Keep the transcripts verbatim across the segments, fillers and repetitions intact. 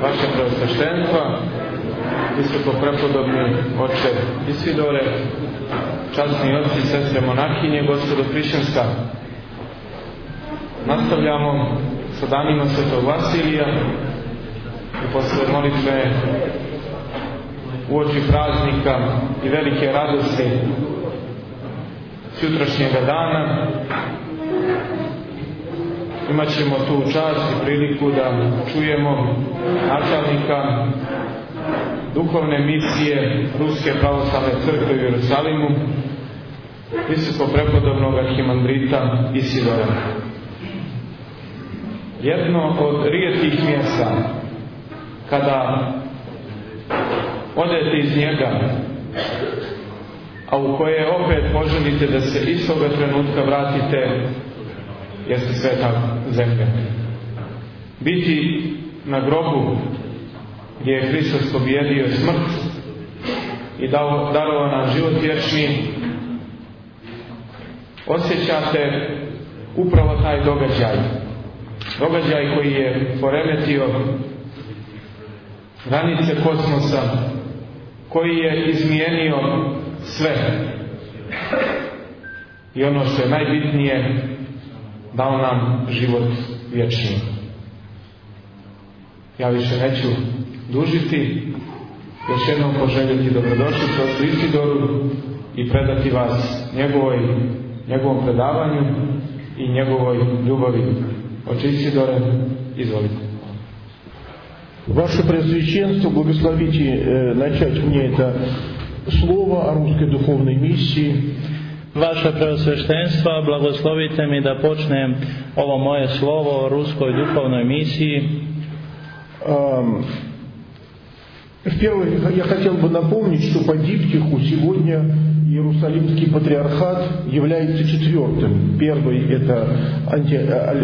vaše preosveštenstva, visoko prepodobni oče Isidore, časni oci i sestre monahinje, gospodo Hrišćanska. Nastavljamo sa danima Svetog Vasilija i posle molitve uoči praznika i velike radosti sutrašnjega dana imat ćemo tu čast i priliku da čujemo načelnika duhovne misije Ruske pravoslavne crkve u Jerusalimu, visoko prepodobnog arhimandrita Isidora. Jedno od rijetkih mjesta kada odete iz njega, a u koje opet poželite da se istoga trenutka vratite, jeste sveta zemlja. Biti na grobu gdje je Hristos pobjedio smrt i dao, darovao nam život vječni, osjećate upravo taj događaj. Događaj koji je poremetio granice kosmosa, koji je izmijenio sve. I ono što je najbitnije, dao nam život vječni. Ja više neću dužiti, još jednom poželjeti dobrodošlicu ocu Isidoru i predati vas njegovoj, njegovom predavanju i njegovoj ljubavi. Oče Isidore, izvolite. Ваше Преосвященство, благословите э, начать мне это слово о русской духовной миссии. Vaše Preosveštenstvo, blagoslovite mi da počnem ovo moje slovo o ruskoj duhovnoj misiji. Um, В-первых, я хотел бы напомнить, что по диптиху сегодня Иерусалимский патриархат является четвертым. Первый – это анти...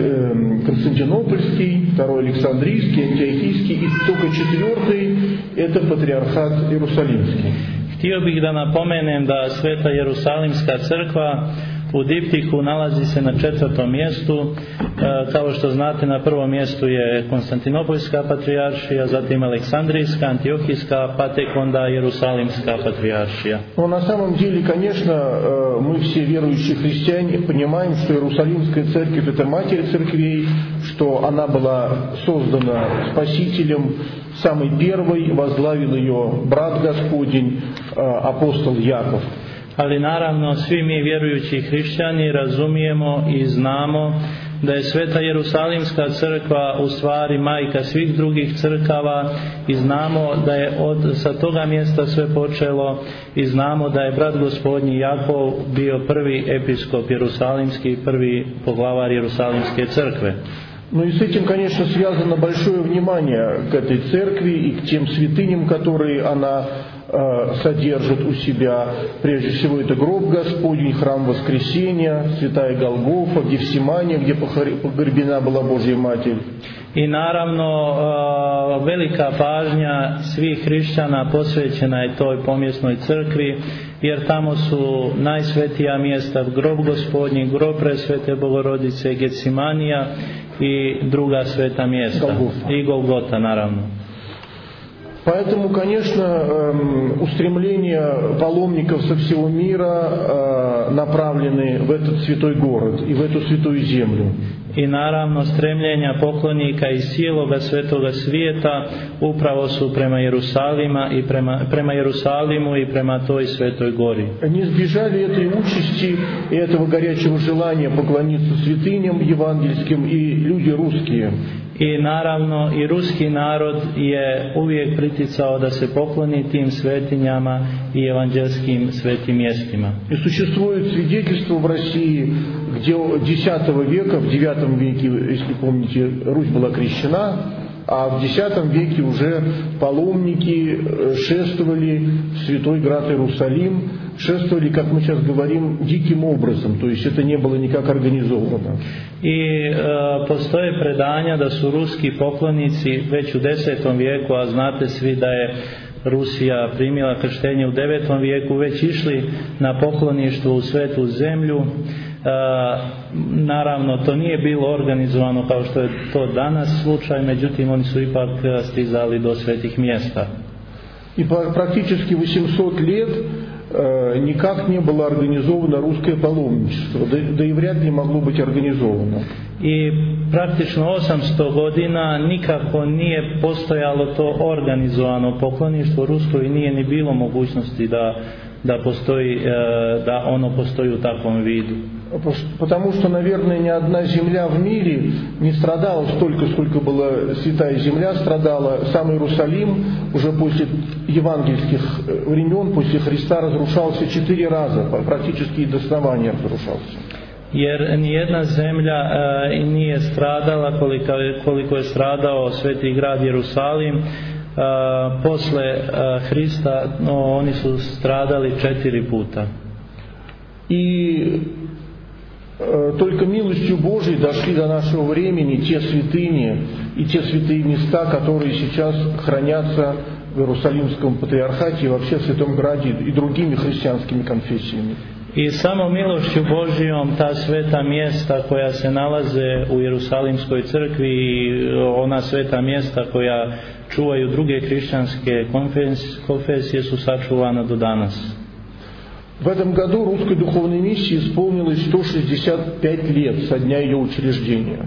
Константинопольский, второй – Александрийский, Антиохийский, и только четвертый – это патриархат Иерусалимский. Htio bih da napomenem da Sveta Jerusalimska crkva u diptihu nalazi se na četvrtom mjestu. Kao što znate, na prvom mjestu je Konstantinopoljska patrijaršija, zatim Aleksandrijska, Antiohijska, pa tek onda Jerusalimska patrijaršija. Но на самом деле, конечно, мы все верующие христиане понимаем, что Иерусалимская церковь – это матерь церквей, что она была создана Спасителем самой первой, возглавил ее брат Господень, апостол Яков. Ali naravno, svi mi vjerujući hrišćani razumijemo i znamo da je Sveta Jerusalimska crkva u stvari majka svih drugih crkava i znamo da je od, sa toga mjesta sve počelo i znamo da je brat Gospodnji Jakov bio prvi episkop Jerusalimski, prvi poglavar Jerusalimske crkve. Ну и с этим, конечно, связано большое внимание к этой церкви и к тем святыням, которые она э, содержит у себя. Прежде всего, это гроб Господень, храм Воскресения, Святая Голгофа, Гефсимания, где погребена была Божья Матерь. I naravno velika pažnja svih hrišćana posvećena je toj pomjesnoj crkvi, jer tamo su najsvetija mjesta, grob Gospodnji, grob Presvete Bogorodice, Getsemanija i druga sveta mjesta. Golgota. I Golgota, naravno. Поэтому, конечно, устремления паломников со всего мира направлены в этот святой город и в эту святую землю. I naravno stremljenja poklonika iz cijeloga svetoga svijeta upravo su prema Jerusalima i prema, prema Jerusalimu i prema toj svetoj gori. Они избежали этой участи и этого горячего желания поклониться святыням евангельским и люди русские. I naravno i ruski narod je uvijek priticao da se pokloni tim svetinjama i evanđelskim svetim mjestima. И существует свидетельство в России, где десятого века, в девятом веке, если помните, Русь была крещена, а в десятом веке уже паломники шествовали в святой град Иерусалим, шествовали, как мы сейчас говорим, диким образом, то есть это не было никак организовано. I e, postoje predanja da su ruski poklonici već u desetom vijeku, a znate svi da je Rusija primila krštenje u devetom vijeku, već išli na pokloništvo u svetu zemlju. naravno to nije bilo organizovano kao što je to danas slučaj, međutim oni su ipak stizali do svetih mjesta. И практически восемьсот лет э, никак не было организовано русское паломничество, да, да и вряд ли могло быть организовано. I praktično osamsto godina nikako nije postojalo to organizovano pokloništvo rusko i nije ni bilo mogućnosti da, da, postoji, da ono postoji u takvom vidu. Потому что, наверное, ни одна земля в мире не страдала столько, сколько была Святая Земля, страдала сам Иерусалим. Уже после евангельских времен, после Христа разрушался четыре раза, практически и до основания разрушался. Jer nijedna zemlja e, nije stradala koliko, koliko je stradao sveti grad Jerusalim. E, posle e, Hrista no, oni su stradali četiri puta. I э, только милостью Божией дошли до нашего времени те святыни и те святые места, которые сейчас хранятся в Иерусалимском патриархате и вообще в Святом Граде и другими христианскими конфессиями. I samo milošću Božijom ta sveta mjesta koja se nalaze u Jerusalimskoj crkvi i ona sveta mjesta koja čuvaju druge hrišćanske konfesije su sačuvana do danas. В этом году русской духовной миссии исполнилось сто шестьдесят пять лет со дня ее учреждения.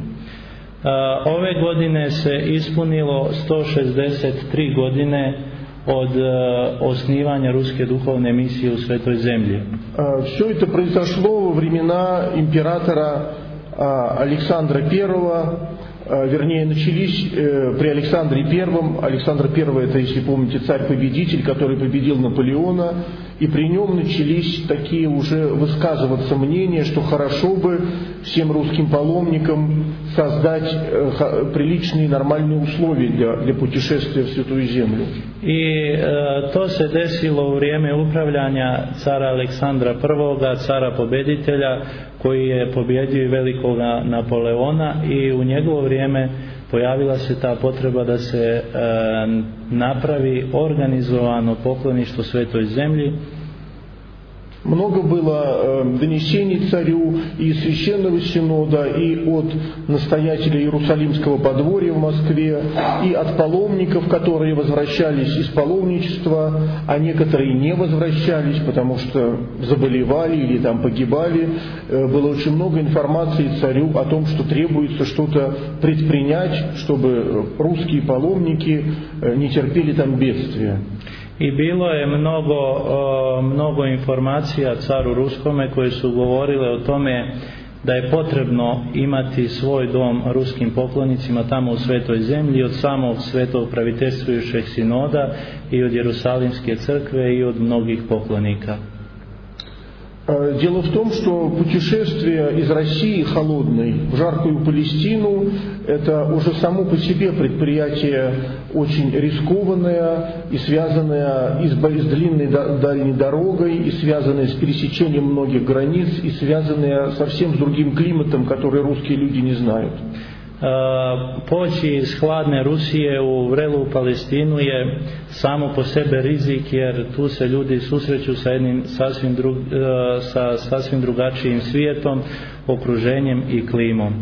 Ove godine se ispunilo sto šezdeset tri godine od osnivanja ruske duhovne misije u Svetoj zemlji. Все это произошло во времена императора Александра Первого, вернее, начались при Александре Первом. Александр Первый, это, если помните, царь-победитель, который победил Наполеона, и при нем начались такие уже высказываться мнения, что хорошо бы всем русским паломникам создать приличные нормальные условия для, для путешествия в Святую Землю. I e, to se desilo u vrijeme upravljanja cara Aleksandra Prvoga, cara pobjeditelja, koji je pobjedio velikoga Napoleona, i u njegovo vrijeme pojavila se ta potreba da se e, napravi organizovano pokloništvo Svetoj zemlji. Много было э, донесений царю и Священного Синода, и от настоятеля Иерусалимского подворья в Москве, и от паломников, которые возвращались из паломничества, а некоторые не возвращались, потому что заболевали или там погибали. Э, было очень много информации царю о том, что требуется что-то предпринять, чтобы русские паломники э, не терпели там бедствия. I bilo je mnogo, mnogo informacija caru Ruskome koje su govorile o tome da je potrebno imati svoj dom ruskim poklonicima tamo u Svetoj zemlji, od samog svetog praviteljstvujušeg sinoda i od Jerusalimske crkve i od mnogih poklonika. Дело в том, что путешествие из России холодной в жаркую Палестину – это уже само по себе предприятие очень рискованное и связанное и с длинной дальней дорогой, и связанное с пересечением многих границ, и связанное совсем с другим климатом, который русские люди не знают. Poći iz hladne Rusije u vrelu Palestinu je samo po sebe rizik, jer tu se ljudi susreću sa jednim sasvim, drug, sa sasvim drugačijim svijetom, okruženjem i klimom.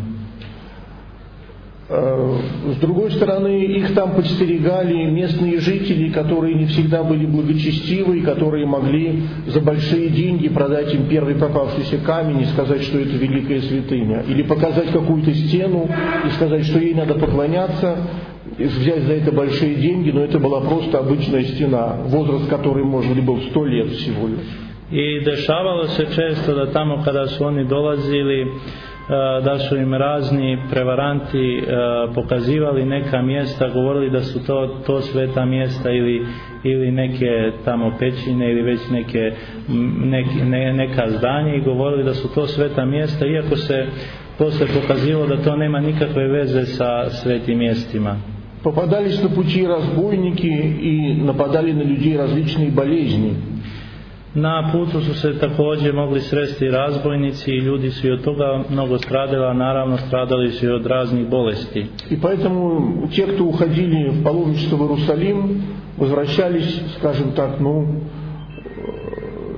С другой стороны, их там подстерегали местные жители, которые не всегда были благочестивы, и которые могли за большие деньги продать им первый попавшийся камень и сказать, что это великая святыня. Или показать какую-то стену и сказать, что ей надо поклоняться, и взять за это большие деньги, но это была просто обычная стена, возраст которой, может быть, был сто лет всего лишь. I dešavalo se često da tamo kada su oni dolazili, da su im razni prevaranti pokazivali neka mjesta, govorili da su to, to sveta mjesta ili, ili neke tamo pećine ili već neke, neke, ne, neka zdanja, i govorili da su to sveta mjesta, iako se posle pokazivalo da to nema nikakve veze sa svetim mjestima. Попадались на пути разбойники и нападали на людей различные болезни. Na putu su se također mogli sresti razbojnici i ljudi su i od toga mnogo stradali, a naravno stradali su i od raznih bolesti. И поэтому те, кто уходили в паломничество в Иерусалим, возвращались, скажем так, ну,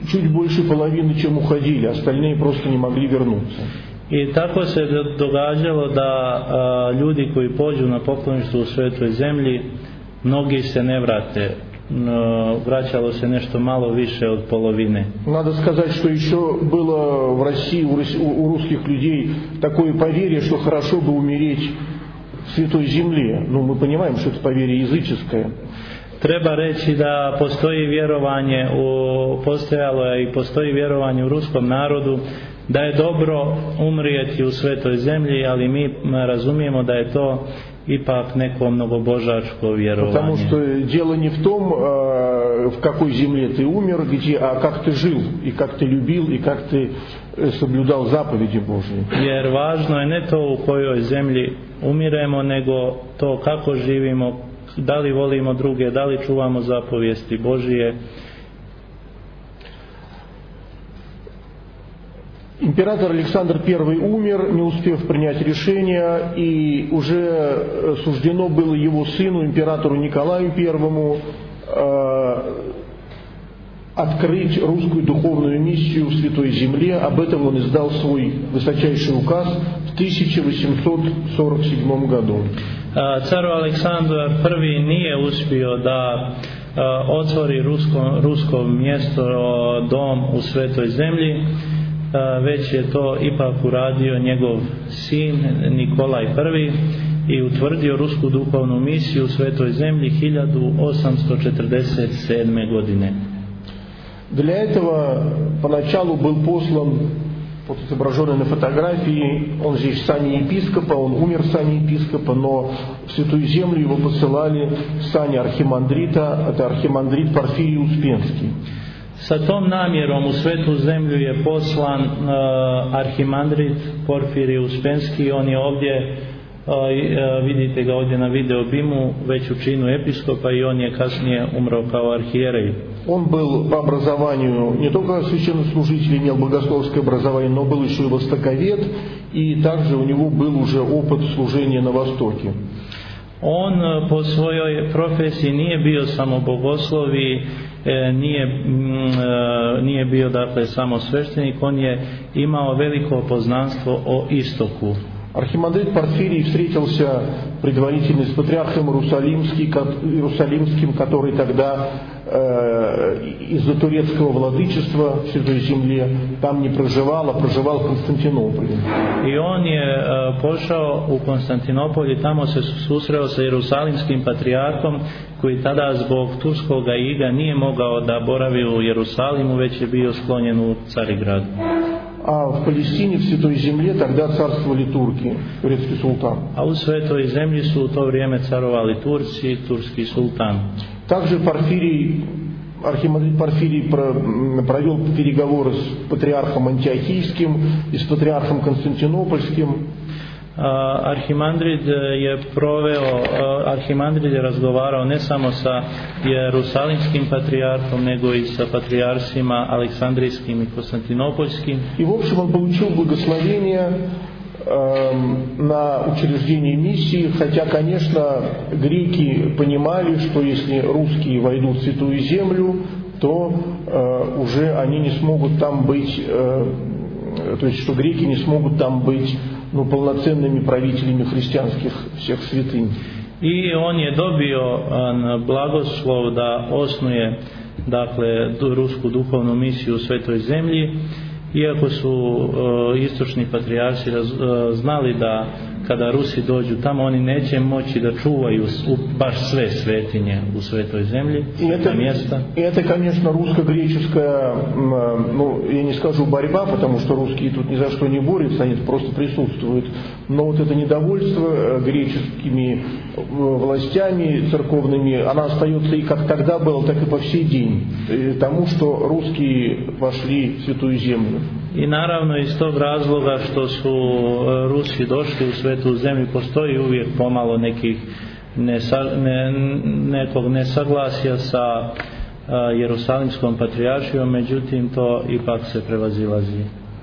чуть больше половины, чем уходили, остальные просто не могли вернуться. I tako se događalo da a, ljudi koji pođu na pokloništvo u Svetoj zemlji, mnogi se ne vrate. No, vraćalo se nešto malo više od polovine. Надо сказать, что еще было в России у, у русских людей такое поверье, что хорошо бы умереть в Святой Земле. Ну, мы понимаем, что это поверье языческое. Treba reći da postoji vjerovanje u, postojalo je i postoji vjerovanje u ruskom narodu da je dobro umrijeti u Svetoj zemlji, ali mi razumijemo da je to ipak neko mnogobožačko vjerovanje. Потому что дело не в том, в какой земле ты умер, где, а как ты жил, и как ты любил, и как ты соблюдал заповеди Божьи. Jer važno je ne to u kojoj zemlji umiremo, nego to kako živimo, da li volimo druge, da li čuvamo zapovijesti Božije. Император Александр Первый умер, не успев принять решение, и уже суждено было его сыну, императору Николаю Первому, э, открыть русскую духовную миссию в Святой Земле. Об этом он издал свой высочайший указ в тысяча восемьсот сорок седьмом году. Car Aleksandar Prvi nije uspio da otvori rusko, rusko mjesto, dom u Svetoj zemlji, već je to ipak uradio njegov sin Nikolaj Prvi i utvrdio rusku duhovnu misiju u Svetoj zemlji hiljadu osamsto četrdeset sedme godine. Для этого поначалу был послан, вот изображенный на фотографии, он здесь в сане епископа, он умер в сане епископа, но в Святую Землю его посылали в сане архимандрита, это архимандрит Порфирий Успенский. Sa tom namjerom u Svetu zemlju je poslan uh, arhimandrit Porfirij Uspenski. On je ovdje, uh, uh, vidite ga ovdje na video bimu, već u činu episkopa i on je kasnije umro kao arhijerej. Он был по образованию не только священнослужитель, имел богословское образование, но был еще и востоковед, и также у него был уже опыт служения на Востоке. On po svojoj profesiji nije bio samo bogoslov i nije, nije bio dakle samo sveštenik, on je imao veliko poznanstvo o istoku. Архимандрит Порфирий встретился предварительно с патриархом Иерусалимским, который тогда э, из-за турецкого владычества в Святой Земле там не проживал, а проживал в Константинополе. I on je uh, pošao u Konstantinopolj i tamo se susreo sa Jerusalimskim patrijarhom koji tada zbog turskog iga nije mogao da boravi u Jerusalimu, već je bio sklonjen u Carigradu. А в Палестине, в Святой Земле, тогда царствовали турки, турецкий султан. А у Святой Земли su u to vrijeme carovali Turci, turski sultan. Также Порфирий, архимандрит Порфирий провел переговоры с патриархом Антиохийским и с патриархом Константинопольским. Arhimandrid je proveo, Arhimandrid je razgovarao ne samo sa Jerusalimskim patrijarhom, nego i sa patrijarsima Aleksandrijskim i Konstantinopoljskim. И в общем он получил благословение э, на учреждение миссии, хотя, конечно, греки понимали, что если русские войдут в Святую Землю, то э, уже они не смогут там быть, э, то есть что греки не смогут там быть ну, полноценными правителями христианских всех святынь. I on je dobio blagoslov da osnuje dakle rusku duhovnu misiju u Svetoj zemlji, iako su uh, istočni patrijarsi raz, uh, znali da kada Rusi dođu tamo oni neće moći da čuvaju baš sve svetinje u Svetoj zemlji, sveta mjesta. И это, конечно, русско-греческая, ну, я не скажу борьба, потому что русские тут ни за что не борются, они просто присутствуют. Но вот это недовольство греческими властями церковными, оно остается и как тогда было, так и по сей день. Тому, что русские вошли в Святую Землю. I naravno iz tog razloga što su Rusi došli u Svetu zemlju postoji uvijek pomalo nekih nesa, ne, nekog nesaglasja sa uh, Jerusalimskom patrijaršijom, međutim to ipak se prevazilazi.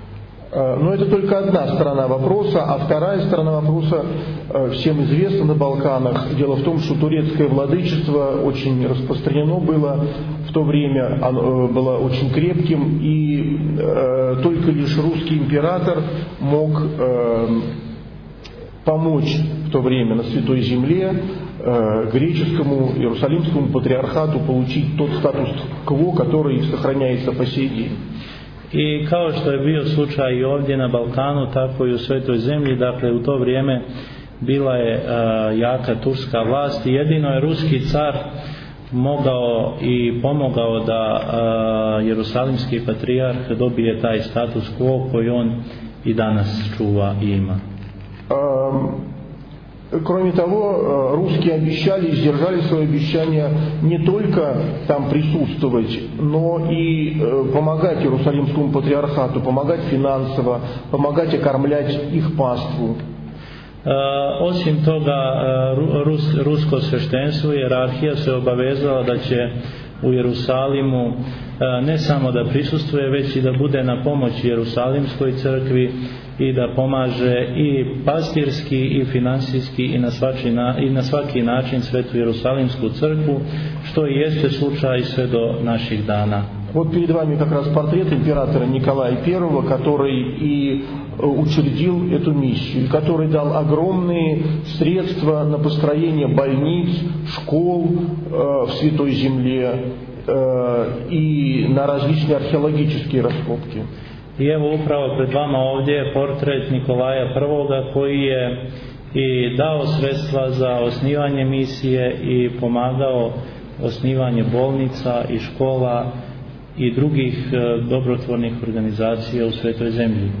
Но это только одна сторона вопроса, а вторая сторона вопроса всем известна на Балканах. Дело в том, что турецкое владычество очень распространено было в то время, оно было очень крепким, и э, только лишь русский император мог э, помочь в то время на Святой Земле э, греческому Иерусалимскому патриархату получить тот статус-кво, который сохраняется по сей день. I kao što je bio slučaj i ovdje na Balkanu, tako i u Svetoj Zemlji, dakle u to vrijeme bila je uh, jaka turska vlast i jedino je ruski car mogao i pomogao da uh, Jerusalimski patrijarh dobije taj status quo koji on i danas čuva i ima. Um, Кроме того, русские обещали и сдержали свое обещание не только там присутствовать, но и помогать Иерусалимскому патриархату, помогать финансово, помогать окормлять их паству. Osim toga, Rus, rusko sveštenstvo i jerarhija se obavezala da će u Jerusalimu ne samo da prisustvuje, već i da bude na pomoć Jerusalimskoj crkvi i da pomaže i pastirski i finansijski i na, svači, i na svaki način Svetu Jerusalimsku crkvu, što i jeste slučaj sve do naših dana. Вот перед вами как раз портрет императора Николая Первого, который и учредил эту миссию, который дал огромные средства на построение больниц, школ э, в Святой Земле э, и на различные археологические раскопки. I evo upravo pred vama ovdje je portret Nikolaja Prvoga koji je i dao sredstva za osnivanje misije i pomagao osnivanje bolnica i škola i drugih dobrotvornih organizacija u Svetoj Zemlji.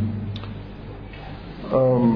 Um,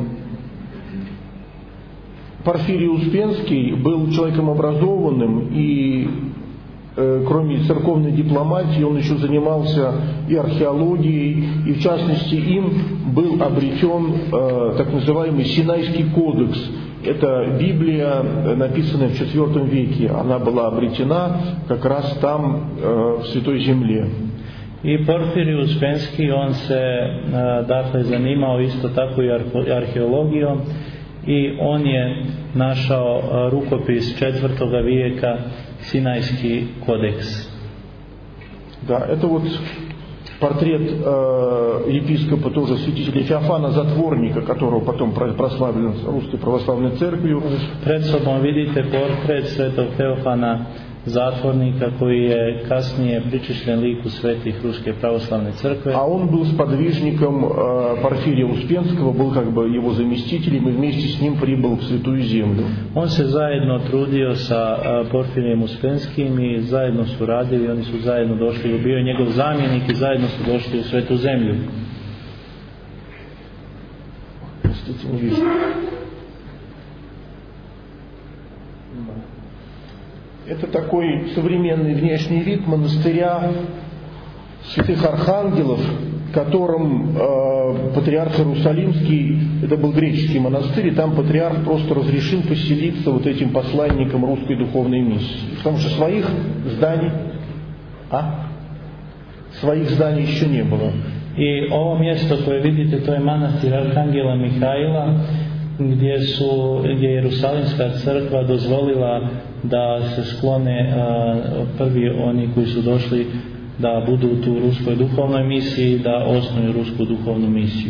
Порфирий Успенский был человеком образованным, и э, кроме церковной дипломатии он еще занимался и археологией, и в частности им был обретен э, так называемый Синайский кодекс. Это Библия, написанная в четвёртом веке. Она была обретена как раз там, э, в Святой Земле. I Porfirij Uspenski, on se dakle zanimao isto tako i arheologijom i on je našao rukopis četvrtoga vijeka, Sinajski kodeks. Да, это вот портрет э, епископа тоже святителя Феофана Затворника, которого потом прославлен Русской Православной Церковью. Pred sobom vidite portret svetog Teofana Zatvornika koji je kasnije pričišljen liku svetih Ruske pravoslavne crkve. А он был сподвижником э, Порфирия Успенского, был как бы его заместителем и вместе с ним прибыл в Святую Землю. On se zajedno trudio sa uh, Porfirijem Uspenskim i zajedno su radili, oni su zajedno došli, bio je njegov zamjenik i zajedno su došli u Svetu Zemlju. Это такой современный внешний вид монастыря святых архангелов, которым э, патриарх Иерусалимский, это был греческий монастырь, и там патриарх просто разрешил поселиться вот этим посланникам русской духовной миссии. Потому что своих зданий, а? Своих zdaний еще не было. I ovo mjesto koje vidite, to je manastir Arhangela Mihajla, gdje su, gdje je Jerusalimska crkva dozvolila da se sklone a, prvi oni koji su došli da budu u tu ruskoj duhovnoj misiji, da osnuju rusku duhovnu misiju.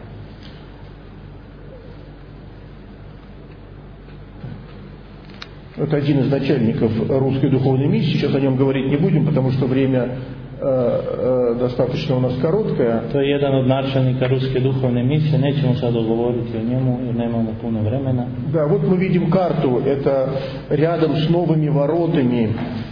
Это один из начальников русской духовной миссии. Сейчас о нем говорить не будем, потому что время достаточно у нас короткое. To je jedan od načelnika ruske duhovne misije, nećemo sad govoriti o njemu jer nemamo puno vremena. Да, вот мы видим карту, это рядом с новыми воротами,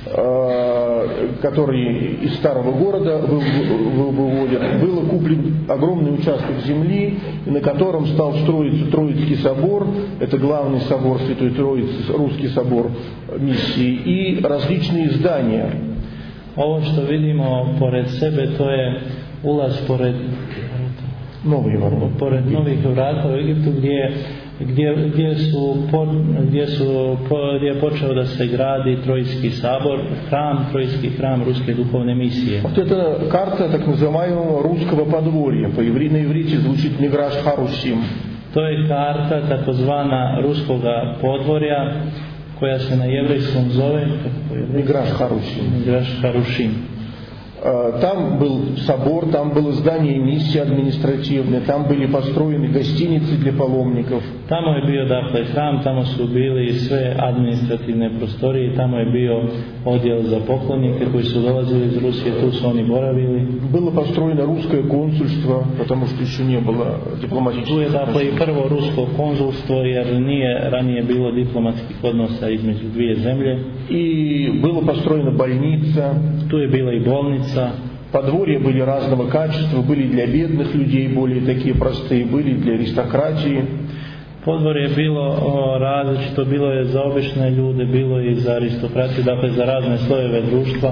которые из старого города выводят, было куплен огромный участок земли, на котором стал строиться Троицкий собор, это главный собор Святой Троицы, русский собор миссии, и различные здания. Ovo što vidimo pored sebe, to je ulaz pored Novi vrata. pored novih vrata u Egiptu, gdje je gdje, gdje, su, po, gdje, su, po, gdje je počeo da se gradi Trojski sabor, hram, Trojski hram Ruske duhovne misije. Вот это карта так называемого русского подворья. По евре, на иврите звучит Миграш Харусим. To je karta takozvana ruskoga podvorja koja se na jevrejskom zove Миграш Харусим. Миграш Харушим. Там был собор, там было здание миссии административное, там были построены гостиницы для паломников. Tamo je bio dakle hram, tamo su bili sve administrativne prostorije, tamo je bio odjel za poklonike koji su dolazili iz Rusije, tu su oni boravili. Было построено русское консульство, потому что еще не было дипломатических Tu je dakle i prvo rusko konzulstvo jer nije ranije bilo diplomatskih odnosa između dvije zemlje. И было построена больница. Tu je bila i bolnica. Подворья были разного качества, были для бедных людей более такие простые, были для аристократии. Podvorje je bilo o, različito, bilo je za obične ljude, bilo je i za aristokraciju, dakle za razne slojeve društva.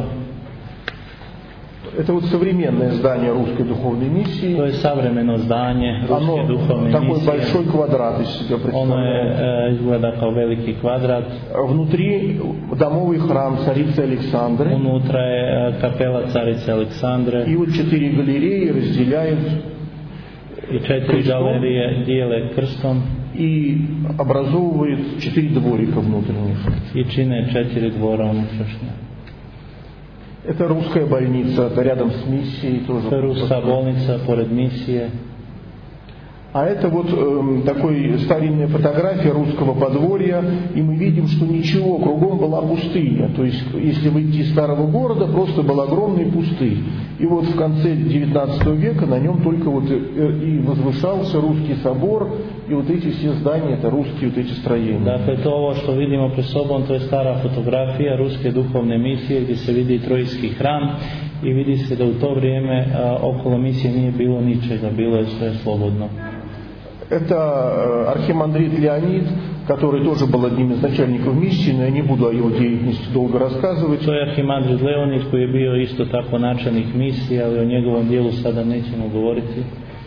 Это вот современное здание Русской духовной миссии. To je savremeno zdanje Ruske duhovne такой misije. большой квадрат из себя Ono je представляет. e, izgleda kao veliki kvadrat. Внутри домовый храм царицы Александры. Unutra je e, kapela carice Aleksandre И вот четыре галереи разделяют i četiri galerije dijele krstom и образовывают четыре дворика внутренних. i čine četiri dvora unutrašnja. Это русская больница, рядом с миссией тоже. To je ruska bolnica pored misije. А это вот э, такой старинная фотография русского подворья, и мы видим, что ничего, кругом была пустыня. То есть, если выйти из старого города, просто был огромный пустырь. И вот в конце девятнадцатого века на нем только вот и возвышался русский собор, и вот эти все здания, это русские вот эти строения. Dakle, to ovo što vidimo pred sobom, to je stara fotografija Ruske duhovne misije gdje se vidi Trojski hram i vidi se da u to vrijeme a, okolo misije nije bilo ničega, bilo je sve slobodno. Это архимандрит Леонид, который тоже был одним из начальников миссии, но я не буду о его деятельности долго рассказывать. To je arhimandrit Leonid koji je bio isto tako načelnik misije, ali o njegovom dijelu sada nećemo govoriti.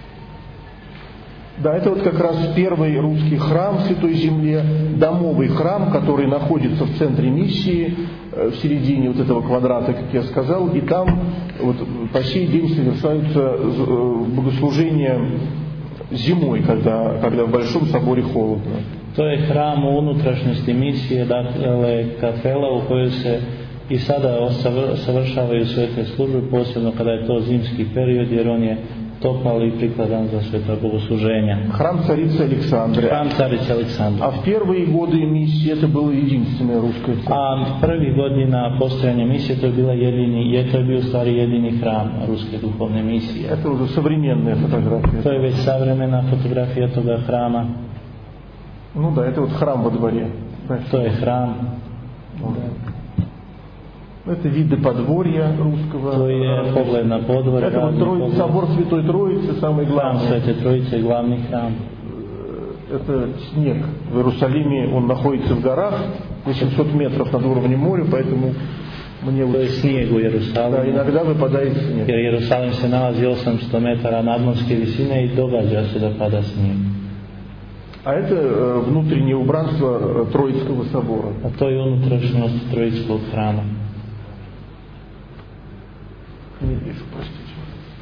Да, это вот как раз первый русский храм в Святой Земле, домовый храм, который находится в центре миссии, в середине вот этого квадрата, как я сказал, и там вот по сей день совершаются богослужения зимой, когда, когда в Большом соборе холодно. To je hram u unutrašnjosti misije, dakle kapela u kojoj se i sada savršavaju sve te službe, posebno kada je to zimski period, jer on je topal i prikladan za sve ta bogosluženja. Храм царицы Александры. Hram carice Aleksandre. А в первые годы миссии это было единственное русское царство. A prvi godina postojanja misije to je bila jedini, je to je bio u stvari jedini hram Ruske duhovne misije. Это уже современная фотография. To je već savremena fotografija toga hrama. Ну да, это вот храм во дворе. To je hram. Это виды подворья русского. To je pogled na podvorje. Это вот Троица, собор Святой Троицы, самый Hram главный. Svete Trojice, glavni hram. Это снег. В Иерусалиме он находится в горах, восемьсот метров над уровнем моря, поэтому мне To вот... je snijeg u Да, Jerusalimu. иногда выпадает снег. Jer Jerusalim se nalazi osamsto metara nadmorske visine i događa se da pada snijeg. А это э, внутреннее убранство э, Троицкого собора. A to je unutrašnjost Trojskog hrama. Не вижу, простите.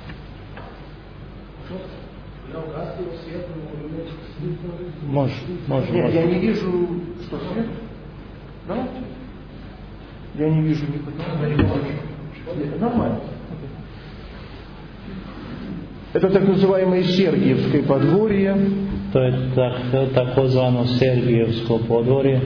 Može, može, Нет, može. я не вижу, что свет. Давайте. Я не вижу никакого. Нормально. Это так называемое Сергиевское подворье. To je tak, takozvano Sergijevsko podvorje.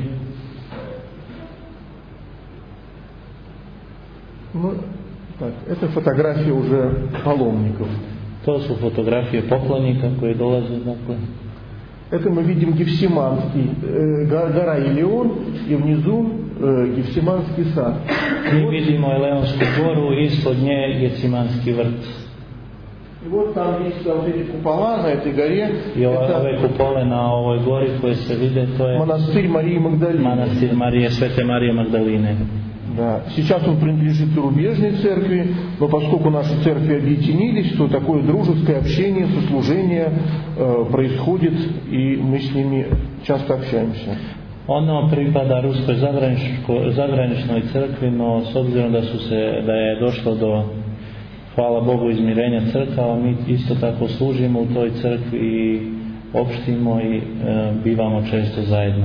Ну, так, это фотография уже паломников. To su fotografije poklonika koji dolaze, dakle. Это мы видим Гефсиманский, э, гора Илион, и внизу э, Гефсиманский сад. Mi vidimo Eleonsku goru, ispod nje Gecimanski vrt. И вот там есть вот эти купола на этой горе. I ove, Это ove kupole na ovoj gori koje se vide, to je монастырь Марии Магдалины. manastir Marije, Svete Marije Magdaline. Да. Сейчас он принадлежит зарубежной церкви, но поскольку наши церкви объединились, то такое дружеское общение, сослужение э, происходит, и мы с ними часто общаемся. Ono pripada Ruskoj zagraničnoj crkvi, no s obzirom da su se, da je došlo do, hvala Bogu, izmirenja crkava, mi isto tako služimo u toj crkvi i opštimo i e, bivamo često zajedno.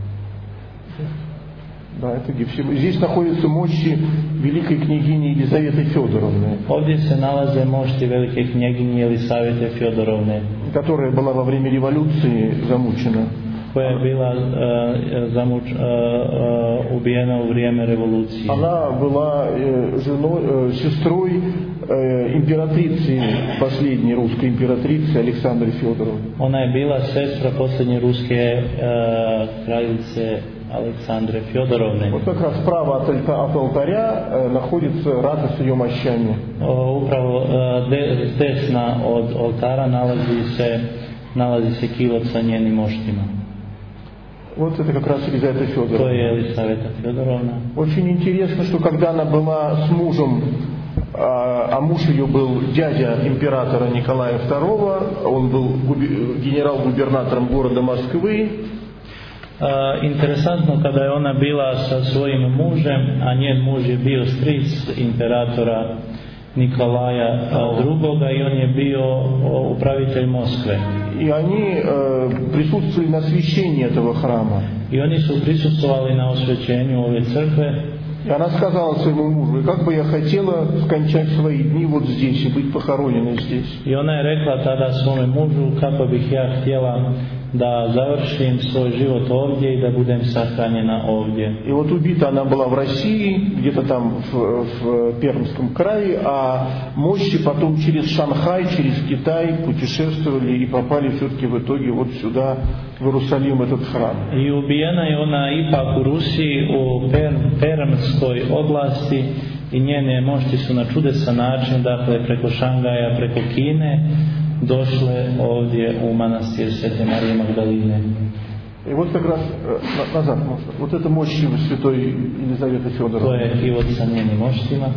Да, это здесь находятся мощи великой княгини Елизаветы Федоровны. Ovdje se nalaze mošti velike knjeginje Jelisavete Fjodorovne, которая была во время революции замучена. koja je bila uh, zamuč, uh, uh, ubijena u vrijeme revolucije. Она была э, женой, э, сестрой э, императрицы, последней русской императрицы Александры Федоровны. Ona je bila sestra posljednje ruske uh, kraljice Aleksandre Fjodorovne. Вот как раз справа от, от алтаря э, находится рата с ее мощами. O, upravo uh, de, desna od oltara nalazi se, nalazi se kilot sa njenim moštima. Вот это как раз Елизавета Федоровна. To je Jelisaveta Fjodorovna. Очень интересно, что когда она была с мужем, а, а муж ее был дядя императора Николая второго, он был губи- генерал-губернатором города Москвы. Uh, interesantno, kada je ona bila sa svojim mužem, a njen muž je bio stric imperatora Nikolaja drugoga i on je bio upravitelj Moskve. И они э, присутствовали на освящении этого храма. I oni su prisustvovali na osvećenju ove crkve. И она сказала своему мужу: как бы я хотела скончать свои дни вот здесь и быть похороненной здесь. I ona je rekla tada svome mužu: kako bih ja htjela da završim svoj život ovdje i da budem sahranjena ovdje. И вот убита она была в России, где-то там в, в Пермском крае, а мощи потом через Шанхай, через Китай путешествовали и попали все-таки в итоге вот сюда, в Иерусалим, этот храм. I ubijena je ona ipak u Rusiji, u Perm, Permskoj oblasti, i njene mošti su na čudesan način, dakle preko Šangaja, preko Kine, došle ovdje u manastir Svete Marije Magdaline. И вот как раз назад можно. Вот это мощи святой Елизаветы Федоровны. To je kilot sa njenim moštima.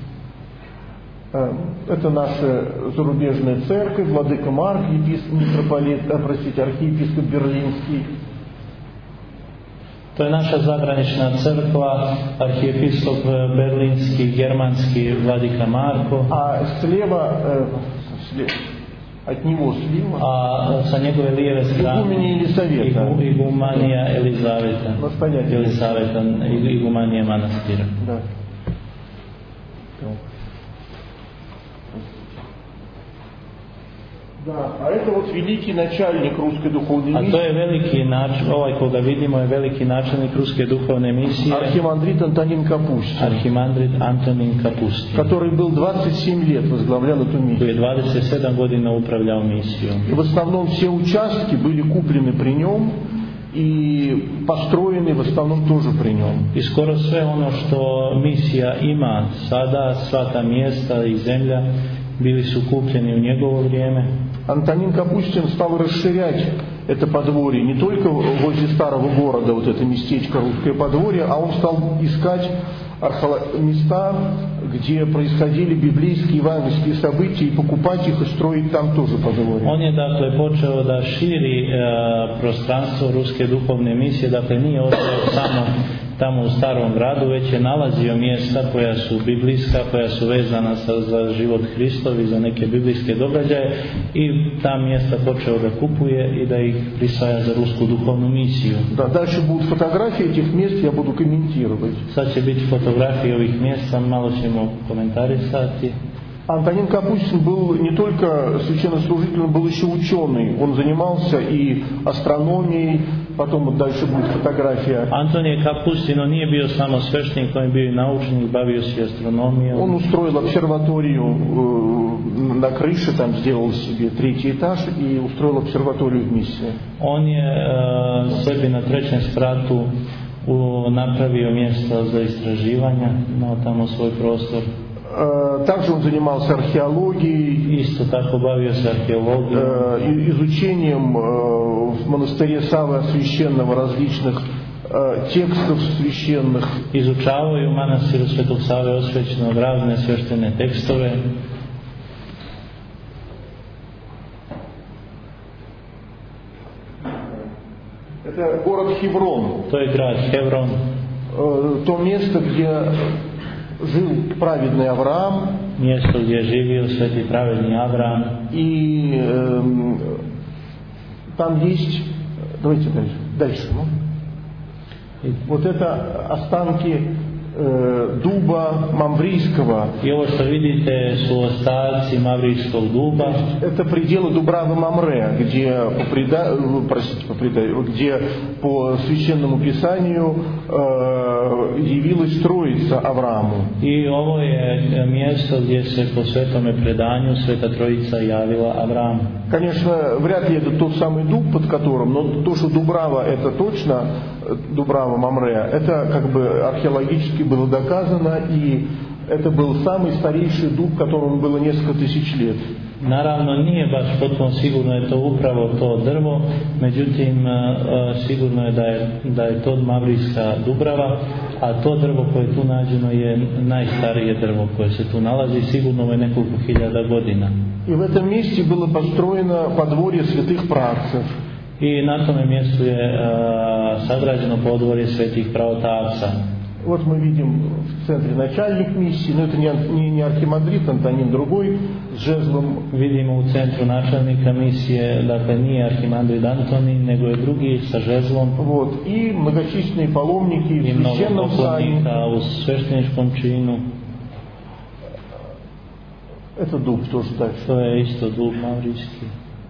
Это наша зарубежная церковь, владыка Марк, епископ, митрополит, а, простите, архиепископ Берлинский. To je naša zagranična crkva, arhijepiskop Berlinski, germanski, vladika Marko. А слева, э, слева от него слева, a sa njegove lijeve strane игуменья Елизавета. igumanija Elizaveta, Elizaveta, igumanija manastira. Да. Да, а это вот великий начальник русской духовной A to je миссии, veliki način, ovaj koga vidimo je veliki načelnik ruske duhovne misije, архимандрит Антонин Капустин, arhimandrit Antonin Kapustin, который был двадцать семь лет возглавлял эту koji миссию. je dvadeset sedam godina upravljao misijom. И в основном все участки были куплены при нем и построены в основном тоже при нем. I skoro sve ono što misija ima sada, sva ta mjesta i zemlja, bili su kupljeni u njegovo vrijeme. Антонин Капустин стал расширять это подворье не только возле старого города, вот это местечко русское подворье, а он стал искать места, где происходили библейские евангельские события, и покупать их и строить там тоже подворье. On je dakle počeo da širi e, prostranstvo ruske duhovne misije, dakle nije ostao samo tamo u starom gradu, već je nalazio mjesta koja su biblijska, koja su vezana sa, za život Hristov i za neke biblijske događaje, i ta mjesta počeo da kupuje i da ih prisvaja za rusku duhovnu misiju. Да, дальше будут фотографии этих мест, я буду комментировать. Sad će biti fotografije ovih mjesta, malo ćemo komentarisati. Антонин Капустин был не только священнослужитель, он был еще ученый. Он занимался и астрономией, потом вот дальше будет фотография. Antonije Kapustin, on nije bio samo sveštenik, on je bio i naučnik, bavio se astronomijom. Он устроил обсерваторию э, на крыше, там сделал себе третий этаж и устроил обсерваторию в миссии. On je uh, sebi na trećem spratu u, napravio mjesto za istraživanja, imao tamo svoj prostor. Также он занимался археологией, Isto tako bavio se arheologijom, изучением в монастыре Саввы Священного различных э, текстов священных. Izučavaju u manastiru Svetog Save osvećenog razne sveštene tekstove. Это город Хеврон. To je grad Hevron. Э, то место, где жил праведный Авраам. Mjesto gdje je živio sveti pravedni Avram. И э, там есть... Давайте дальше. Дальше. Ну. Вот это останки э, дуба мамврийского. I ovo što vidite su ostaci mavrijskog duba. Это пределы Дубравы Мамре, где по, преда... Простите, по, преда... где по священному писанию э, явилась Троица Аврааму. I ovo je mjesto gdje se po svetome predanju Sveta Trojica javila Avramu. Конечно, вряд ли это тот самый дуб, под которым, но то, что Дубрава это точно Дубрава Мамре, это как бы археологически было доказано, и это был самый старейший дуб, которому было несколько тысяч лет. Naravno nije baš potpuno sigurno je to upravo to drvo, međutim sigurno je da je, da je to Mavrijska Dubrava, a to drvo koje je tu nađeno je najstarije drvo koje se tu nalazi, sigurno je nekoliko hiljada godina. И в этом месте было построено подворье святых працев. I na tome mjestu je uh, sagrađeno podvorje svetih pravotavca. Вот мы видим в центре начальник миссии, но это не, не, не архимандрит Антонин, другой, с жезлом. Vidimo u centru načelnika misije, dakle nije arhimandrit Antonin, nego je drugi sa žezlom. Вот. И многочисленные паломники в священном сане. U svešteničkom činu. Это дуб тоже дальше. To je isto dub mavrijski.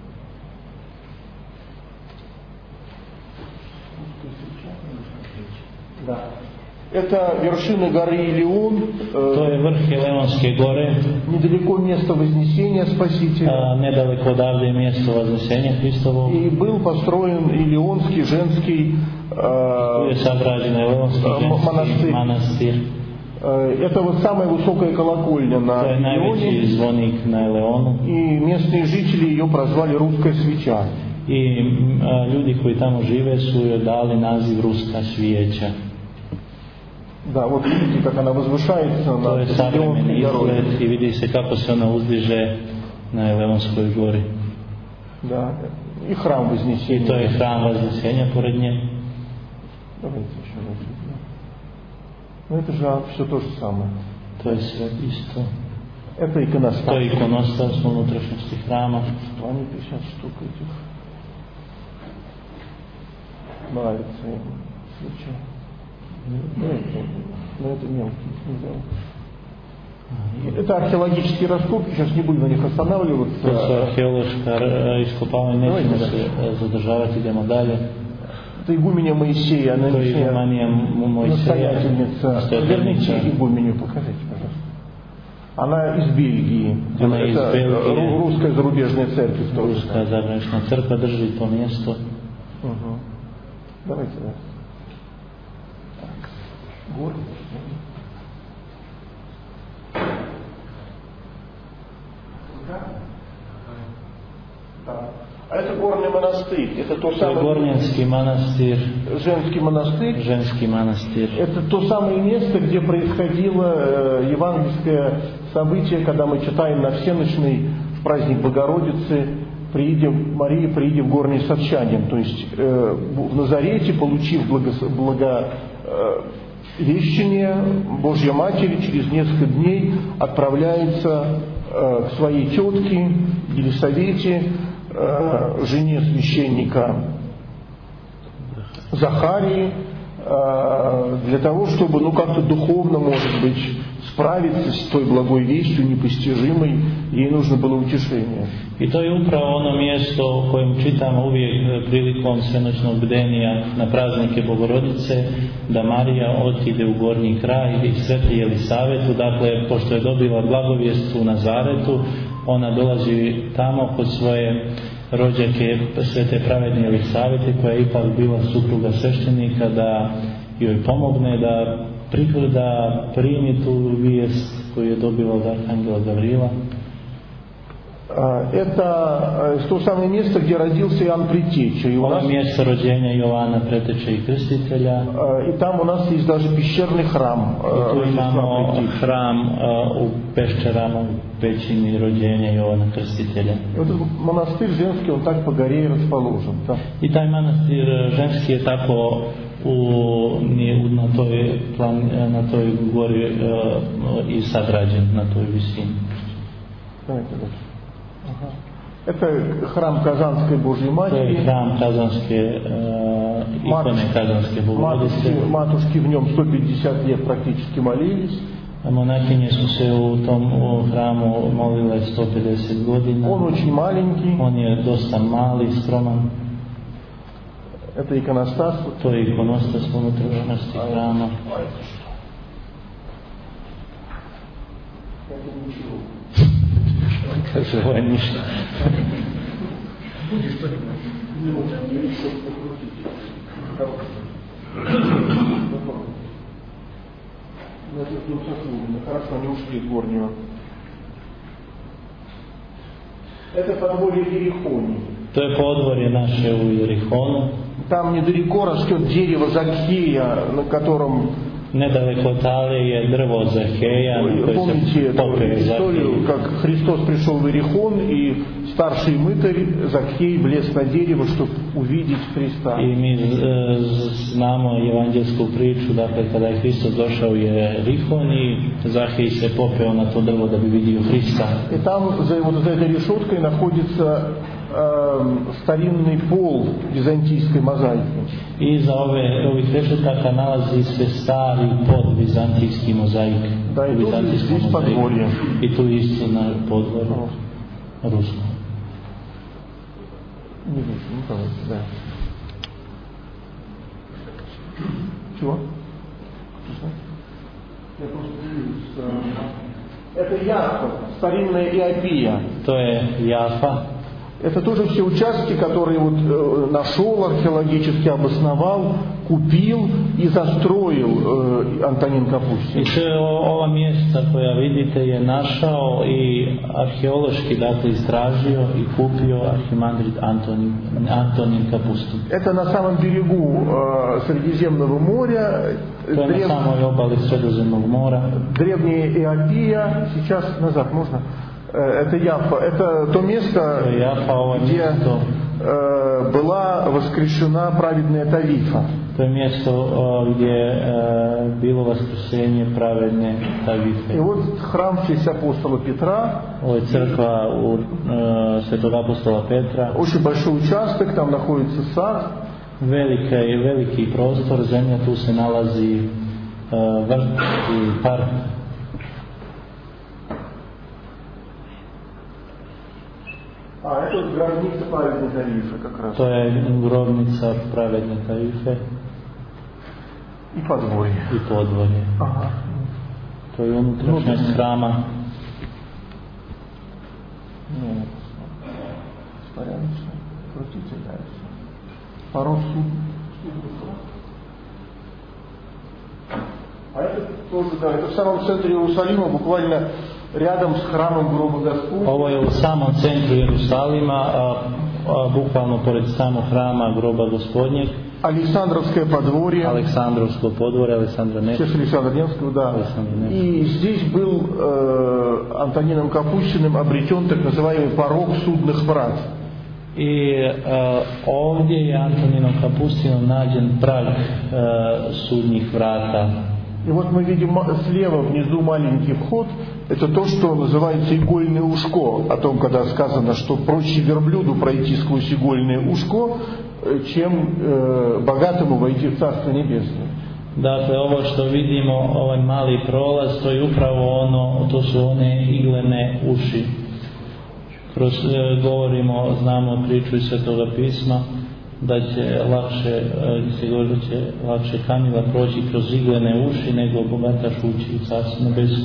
Да. Это вершина горы Илион. To je vrh Eleonske gore. Недалеко место Вознесения Спасителя. Недалeko odavde je mjesto Вознесения Христовog. И был построен Илионский женский Tu je sagrađen Eleonski ženski manastir. Это вот самая высокая колокольня на To je najveći zvonik na Eleonu. И местные жители ее прозвали «Русская свеча». I a, ljudi koji tamo žive su joj dali naziv Ruska svijeća. Да, вот видите, как она возвышается To je над savremeni Илионской горой. izgled i vidi se kako se ona uzdiže na Eleonskoj gori. Да, и храм I Вознесения. to je hram Вознесения pored nje. Давайте еще раз. Ну это же все то же самое. To je sve isto. Это To иконостас. je ikonostas unutrašnjosti hrama. Что они пятьдесят штук этих. Нравится им. Свеча. Ну это, ну, это мелкие. Не Это археологические раскопки, сейчас не будем на них останавливаться. To su arheološka iskopavanja, nećemo se zadržavati, idemo dalje. Это игуменя Моисея, она To je igumanija Mojseja, настоятельница. Верните игуменю, покажите, пожалуйста. Она из Бельгии. Она это из Бельгии. Русская зарубежная церковь. Ruska zagranična crkva drži to mjesto. Угу. Давайте, да. Горы. Да. А это горный монастырь. Это то To je самое... Gornjanski manastir, Женский монастырь. ženski manastir. Это то самое место, где происходило э, евангельское событие, когда мы читаем на всеночный в праздник Богородицы, приидем, Мария, приидем в горний Савчанин. То есть э, в Назарете, получив благо, благо э, вещение, Божья Матерь через несколько дней отправляется э, к своей тетке Елисавете, э, жене священника Захарии, для того, чтобы, ну, как-то духовно, может быть, spraviti s toj благой вестью непостижимой, ей нужно было утешение. I to je upravo ono mjesto o kojem čitamo uvijek prilikom svenoćnog bdenija na praznike Bogorodice, da Marija otide u gornji kraj i sveti Jelisavetu, dakle, pošto je dobila blagovijest u Nazaretu, ona dolazi tamo kod svoje rođake svete pravedne Jelisavete, koja je ipak bila supruga sveštenika, da joj pomogne da da primi tu vijest koju je dobila od Arhangela Gavrila. Это то самое место, где родился Иоанн Предтеча. И, Ovo je mjesto rođenja Jovana Preteče i Krstitelja. и там у нас есть даже пещерный храм. I tu imamo hram u peščarama, u pećini rođenja Jovana Krstitelja. Вот этот монастырь женский, он так по горе расположен. Да. I taj manastir ženski je tako u, na, toj plan, na toj gori uh, i sagrađen, na toj visini. Давайте дальше. Ага. Это храм Казанской Божьей Матери. Это храм Казанской, э, иконы Казанской Богородицы. Матушки, матушки в нем сто пятьдесят лет практически молились. Monakinje su se u tom u hramu molile sto pedeset godina. Он очень маленький. On je dosta mali, skroman. Это иконостас. To je ikonostas unutrašnjosti hrama. Kaže, ovo je ništa. Хорошо, они ушли из горнего. Это подворье Ерихони. To je podvorje naše u Jerihonu. Там недалеко растет дерево Закхея, на котором... Недалeko od Talije je drvo Захея, na koje se popeo Захей. Как Христос пришел в Иерихон, и старший мытарь Закхей влез на дерево, чтобы увидеть Христа. I mi znamo evanđelsku priču, dakle kada je Hristos došao u Jerihon i Захей se popeo na to drvo da bi vidio Hrista. И там за, вот за этой решеткой находится э, старинный пол византийской мозаики. I za ove ovih rešetaka nalazi se stari pod vizantijski mozaik. Da, i tu здесь подворье. I tu isto na podvorju rusko. Не вижу, ну давайте, да. Чего? Я просто это Яфа, старинная Иопия. To je Jafa. Это тоже все участки, которые вот э, нашел, археологически обосновал, купил и застроил э, Антонин Капустин. I sve ova mjesta koja vidite je našao i arheološki dakle istražio i kupio arhimandrit Antonin, Antonin Kapustin. Это на самом берегу э, Средиземного моря. To je древ... на самой обали Средиземного моря. Древняя Иопия. Сейчас назад можно. Это Яфа. Это то место, Яфа, где э, была воскрешена праведная Тавифа. To je mjesto gdje je bilo vaskrsenje pravedne Tavife. И вот храм в честь апостола Петра. Ovo je crkva u uh, svetog apostola Petra. Очень большой участок, там находится сад. Velika je veliki prostor, zemlja, tu se nalazi uh, vrt i park. А, это гробница праведной Тавифы как раз. To je grobnica pravedne Tavife. И подворье. I podvorje. Ага. To je unutrašnjost hrama. Нет. Порядочно. Крутите дальше. Порог суд. А это тоже, да, это в самом центре Иерусалима, буквально rядом с храмом Гроба Господня. Ovo je u samom centru Jerusalima, a, a, bukvalno pored samog hrama Groba Gospodnjeg. Александровское подворье. Александровское подворье, Александра Невского. Сейчас Александра Невского, да. И здесь был э, Антонином Капустиным обретен так называемый порог судных врат. I uh, ovdje je Antoninom Kapustinom nađen prag uh, sudnjih vrata. И вот мы видим слева внизу маленький вход. Это то, что называется игольное ушко. О том, когда сказано, что проще верблюду пройти сквозь игольное ушко, чем э, богатому войти в Царство Небесное. Dakle, ovo što vidimo, ovaj mali prolaz, to je upravo ono, to su one iglene uši. Kroz, e, govorimo, znamo priču iz Svetoga pisma, da će lakše, se govori da će lakše Kamila proći kroz iglene uši nego bogataš ući u Carstvo Nebesko.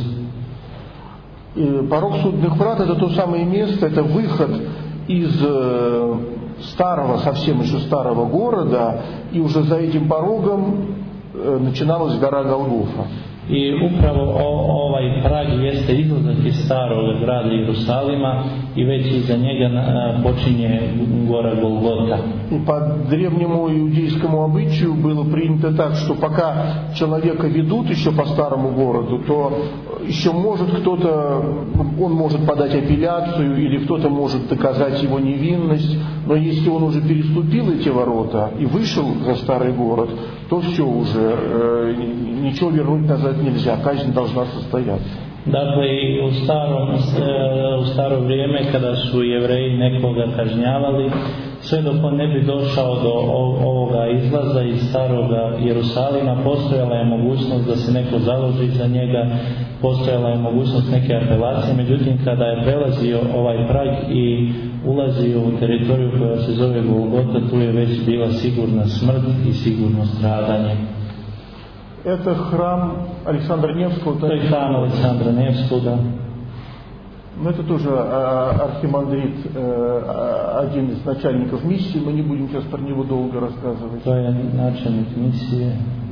Порог судных врат — это то самое место, это выход из э, старого, совсем еще старого города, и уже за этим порогом э, начиналась гора Голгофа. I upravo o, ovaj prag jeste izlazak iz starog grada Jerusalima i već iza njega na, počinje gora Golgota. И по древнему иудейскому обычаю было принято так, что пока человека ведут еще по старому городу, то еще может кто-то, он может подать апелляцию или кто-то может доказать его невинность, но если он уже переступил эти ворота и вышел за старый город, то все уже, э, ничего вернуть назад нельзя, казнь должна состояться. Dakle, i u staro, u staro vrijeme kada su Jevreji nekoga kažnjavali, sve dok on ne bi došao do ovoga izlaza iz staroga Jerusalima, postojala je mogućnost da se neko založi za njega, postojala je mogućnost neke apelacije. Međutim, kada je prelazio ovaj prag i ulazio u teritoriju koja se zove Golgota, tu je već bila sigurna smrt i sigurno stradanje. Это храм Александра Невского. To je hram Aleksandra Nevskog, da. Но это тоже архимандрит, один из начальников миссии, мы не будем сейчас про него долго рассказывать. To je načelnik misije.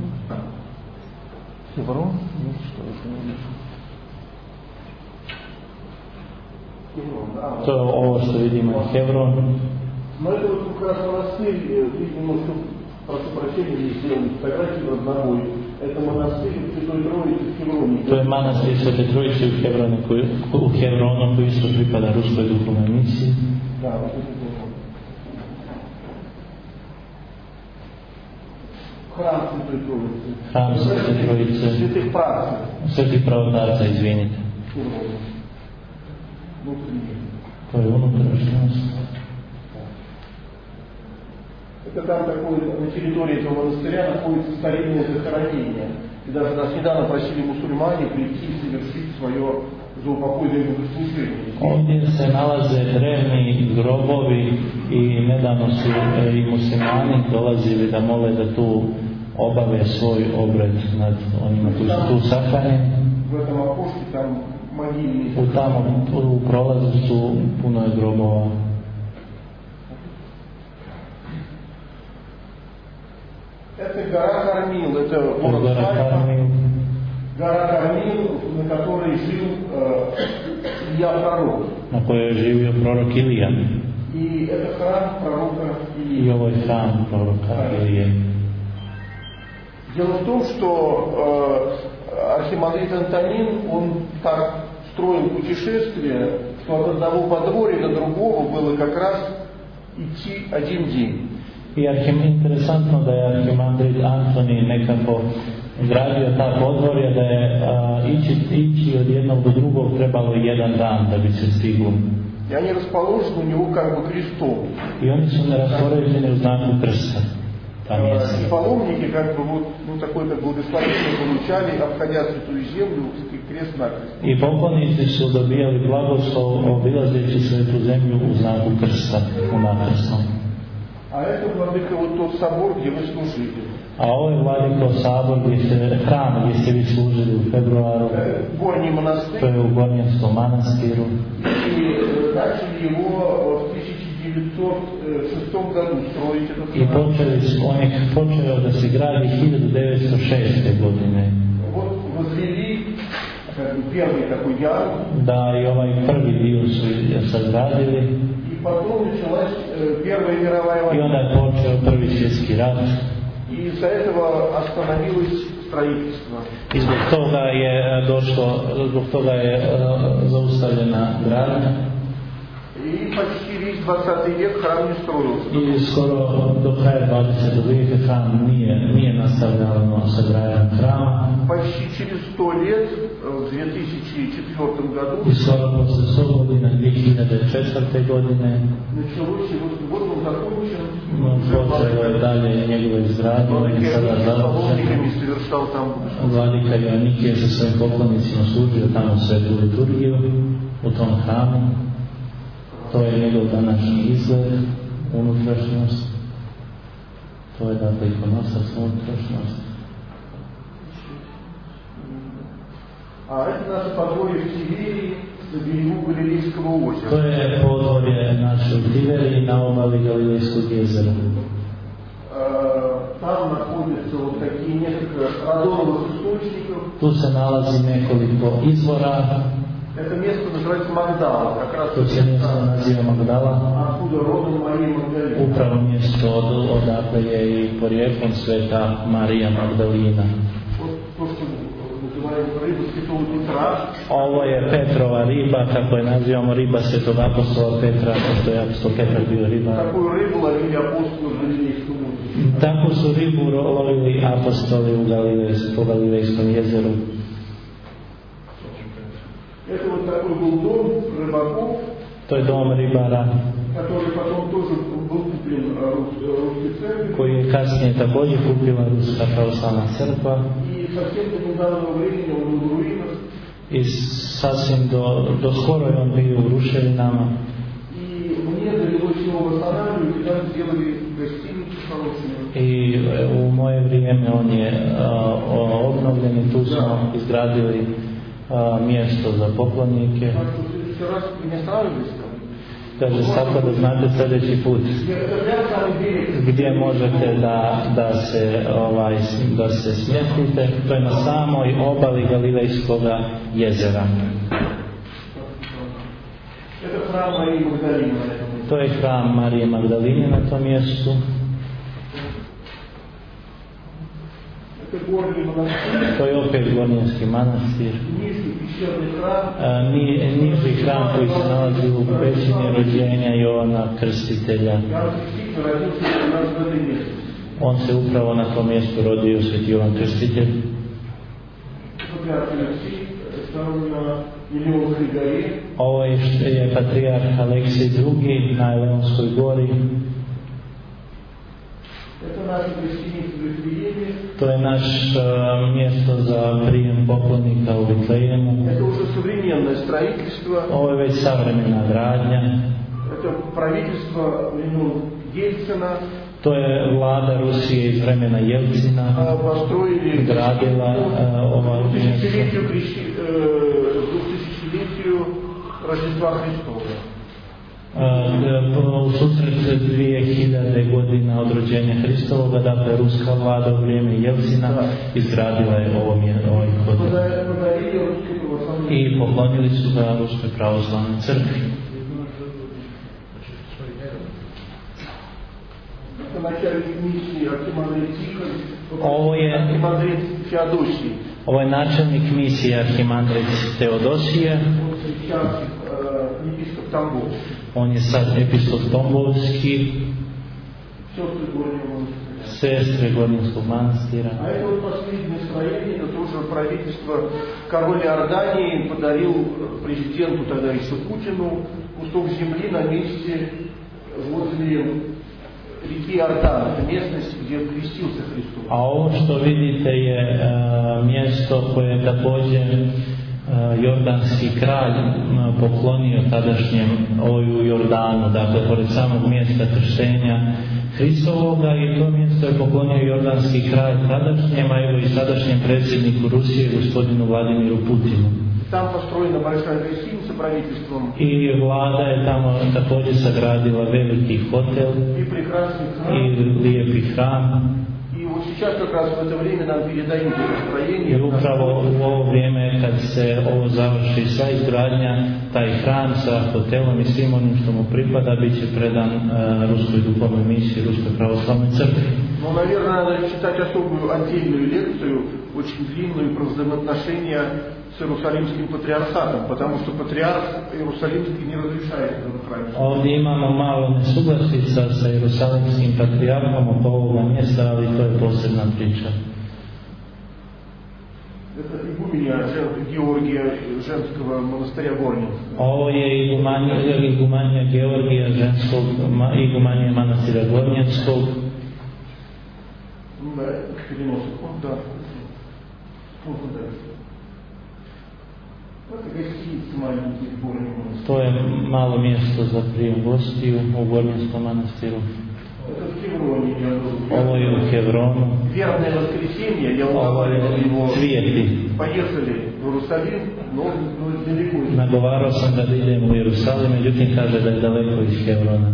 Хеврон? Нет, что это не вижу. To je ovo što vidimo je Hevron. Но это вот как раз монастырь, видите, немножко, прошу прощения, не сделали фотографию над ногой. Это монастырь Святой Троицы в Хевроне. To je manastir Svete Trojice u Hevronu, koji, u Hevronu koji isto pripada Ruskoj duhovnoj misiji. Da, вот это храм Святой Троицы. Hram Svete Trojice. Святых працев. Svetih pravotarca, izvinite. To je unutrašnjost. Это там такое, на территории этого монастыря находится старинное захоронение. И даже нас недавно просили мусульмане прийти и совершить свое заупокойное богослужение. Ovdje se nalaze drevni grobovi i nedavno su i muslimani dolazili da mole da tu obave svoj obred nad onima koji su tu sahranjeni. В этом окошке там могильные. U tamo, u prolazu su puno je grobova. Это гора Кармил, это город Хайфа. Гора Кармил, на которой жил э, Илья пророк. Na kojoj je živio prorok Ilija. И это храм пророка Илии. I ovo je hram proroka Ilije. Дело в том, что э, архимандрит Антонин, он так строил путешествие, что от одного подворья до другого было как раз идти один день. I arhim, interesantno da je arhimandrit Antoni nekako gradio ta podvorja, da je a, ići, ići od jednog do drugog trebalo jedan dan da bi se stiglo. И они расположены у него как бы крестом. I oni su neraspoređeni u znaku krsta. И паломники как бы вот, ну такой как благословение получали, обходя святую землю, крест-накрест. I poklonici su dobijali blagoslov obilazeći svetu zemlju u znaku krsta, u nakrstnom. А это, владыка, вот тот собор, где вы служили. A ovo je, vladiko, sabor gdje se, hram gdje ste vi služili u februaru. Gornji monastырь. To je u Gornjenskom manastiru. И начали его в тысяча девятьсот шестом году строить этот храм. I počeli su, on je počeo da se gradi hiljadu devetsto šeste. godine. Вот возвели как бы, первый такой ярус. Da i ovaj prvi dio su sagradili. Потом началась э, Первая мировая I onda война. je počeo prvi svjetski rat. И из-за этого остановилось строительство. I zbog toga je došlo, zbog toga je uh, zaustavljena gradnja. И почти весь двадцатый век храм не строился. I skoro do kraja dvadesetog vijeka hram nije, nije nastavljeno sa gradnjom hrama. Почти через сто лет, в две тысячи четвёртом году, I skoro posle sto godina, dvije hiljade četvrte. godine, началось его, вот он закончен. počelo je dalje njegove izgradnje, on je sada završen. совершал там Vladika Joannikije sa svojim poklonicima služio tamo svetu liturgiju u tom hramu. To je njegov današnji izgled, unutrašnjost. To je dakle ikonostas, unutrašnjost. А это наше подворье в Тиверии на берегу Галилейского озера. To je podvorje naše u Tiveriji na obali Galilejskog jezera. Там находятся вот такие несколько радоновых источников. Tu se nalazi nekoliko izvora. Это место называется Магдала, как раз To se mjesto naziva Magdala. откуда родом Мария Магдалина. Upravo mjesto od, odakle je i porijeklom sveta Marija Magdalina. Вот то, что называем рыба Святого Петра. Ovo je Petrova riba, kako je nazivamo riba svetog apostola Petra, pošto je apostol Petar bio ribar. Такую рыбу ловили апостолы в Галилейском озере. Tako su ribu lovili apostoli u Galilejskom, po Galilejskom jezeru. Это вот такой был дом рыбаков, To je dom ribara который потом тоже был куплен русской церковью. koji je kasnije također kupila Ruska pravoslavna crkva. И совсем до недавнего времени он был в руинах. I sasvim do, do skoro je on bio u ruševinama. И мне довелось его восстанавливать, и там сделали гостиницу хорошую. I u moje vrijeme on je uh, obnovljen i tu smo izgradili uh, mjesto za poklonike. Так что в следующий раз не останавливайтесь там. Kaže, tako da znate sljedeći put gdje možete da, da, se, ovaj, da se smjestite. To je na samoj obali Galilejskog jezera. To je hram Marije Magdaline na tom mjestu. To je opet Gornjenski manastir. Ni, niži hram koji se nalazi u pećini rođenja Jovana Krstitelja. On se upravo na tom mjestu rodio, sveti Jovan Krstitelj. Ovo je, je patrijarh Aleksij drugi na Leonskoj gori. To je naš uh, mjesto za prijem poklonika u Vitlejemu. Ovo je već savremena gradnja. To je vlada Rusije iz vremena Jelcina gradila uh, ova mjesto. U susret dvije hiljade godina od rođenja Hristovoga, dakle ruska vlada u vrijeme Jelcina izgradila je ovo ovaj hotel i poklonili su ga Ruskoj pravoslavnoj crkvi. Ovo je ovo je načelnik misije arhimandrit Teodosije. On je sad episkop Tombovski, sestre Gornjenskog manastira. А это вот последнее строение, это тоже правительство. Король Иордании подарил президенту тогда еще Путину кусок земли на месте возле реки Иордан. Это местность, где крестился Христос. A ovo što vidite je uh, mjesto koje je također jordanski kralj poklonio tadašnjem oju Jordanu, dakle pored samog mjesta krštenja Hristovoga, i to mjesto je poklonio jordanski kralj tadašnjem, a evo i sadašnjem predsjedniku Rusije, gospodinu Vladimiru Putinu. Tam postrojena большая гостиница правительством. I vlada je tamo također sagradila veliki hotel и прекрасный храм. I lijepi hram. Вот сейчас как раз в это время нам передают это строение. I upravo u ovo vrijeme kad se ovo završi sva izgradnja, taj hram sa hotelom i svim onim što mu pripada bit će predan uh, Ruskoj duhovnoj misiji, Ruskoj pravoslavnoj crkvi. Ну, наверное, надо читать особую отдельную лекцию, очень длинную, про взаимоотношения с Иерусалимским патриархатом, потому что патриарх Иерусалимский не разрешает этого храма. Ovdje imamo malo nesuglasica sa Jerusalimskim patrijarhom oko ovoga mjesta, ali to je posebna priča. Это игуменья Георгия женского монастыря Горненского. Ovo je igumanija, igumanija Georgija ženskog, igumanija manastira Gornjenskog. Да. To je malo mjesto za prijem gostiju u Gornjenskom manastiru. Ovo je u Hevronu. Ovo je Cvijeti. Nagovarao sam da idem u Jerusalim, međutim kaže da je daleko iz Hevrona.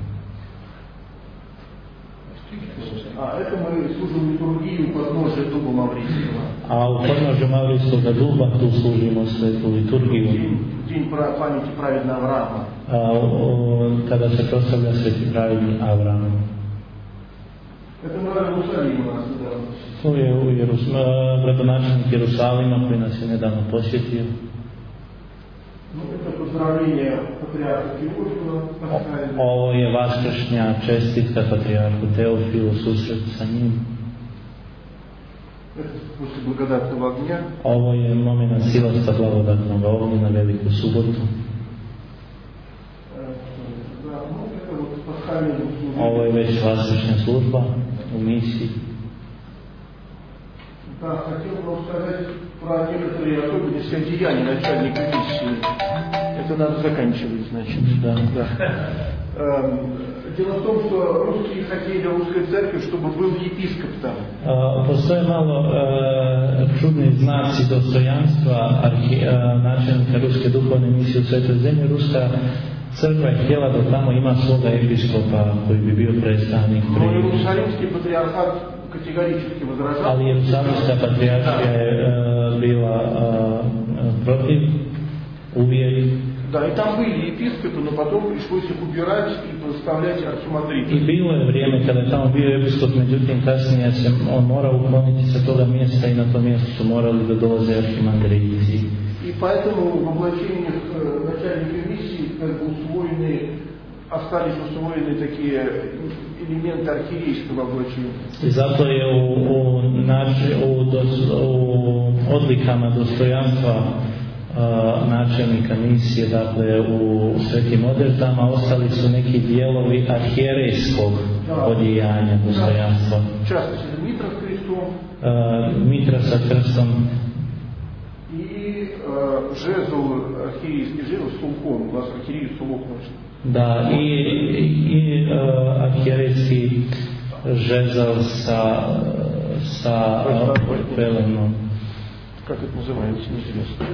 А это мы служим литургию подножия дуба Маврицкого. A u podnožju Mavrijskog duba tu služimo svetu liturgiju. День памяти праведного Авраама. A, o, kada se proslavlja sveti pravedni Avram. Это мы в Иерусалиме у нас недавно. To je u Jerus, gradonačelnik Jerusalima koji nas je nedavno posjetio. Ну, это поздравление патриарха Теофила. Ovo je vaskršnja čestitka patrijarhu Teofilu, susret sa njim. Это после благодатного огня. Ovo je moment silosta blagodatnog ognja na Veliku subotu. Да, ну, это вот пасхальное служение. Ovo je već vaskršnja služba u misiji. Да, хотел бы рассказать про некоторые особенности одеяния начальника миссии. Это надо заканчивать, значит. Да. Да. Эм, Дело в том, что русские хотели русской церкви, чтобы был епископ там. Uh, postoje malo uh, čudni znaci dostojanstva arhi, uh, načelnika Ruske duhovne misije u Svetoj zemlji. Ruska crkva je htjela da tamo ima svoga episkopa koji bi bio predstavnik Но pri... Иерусалимский патриархат категорически возражал. Ali Jerusalimska patrijaršija je uh, bila uh, protiv uvijek. Да, и там были епископы, но потом пришлось их убирать и поставлять архимандритов. I bilo je vrijeme kada je tamo bio episkop, međutim kasnije se on morao ukloniti sa toga mjesta i na to mjesto su morali da dolaze arhimandriti. И поэтому в облачениях начальника миссии как бы усвоены, остались усвоены такие элементы архиерейского облачения. I zato je u, u, nači, u, dos, u odlikama dostojanstva načelnika misije, dakle u svetim odredbama ostali su neki dijelovi arhijerejskog odijanja, dostojanstva. Часто это митра с крестом. Uh, mitra sa krstom. И uh, жезл, архиерейский жезл с луком. У нас архиерей с луком. Da, i, i uh, arhijerejski žezal sa sa pelenom. Как это называется, неизвестно.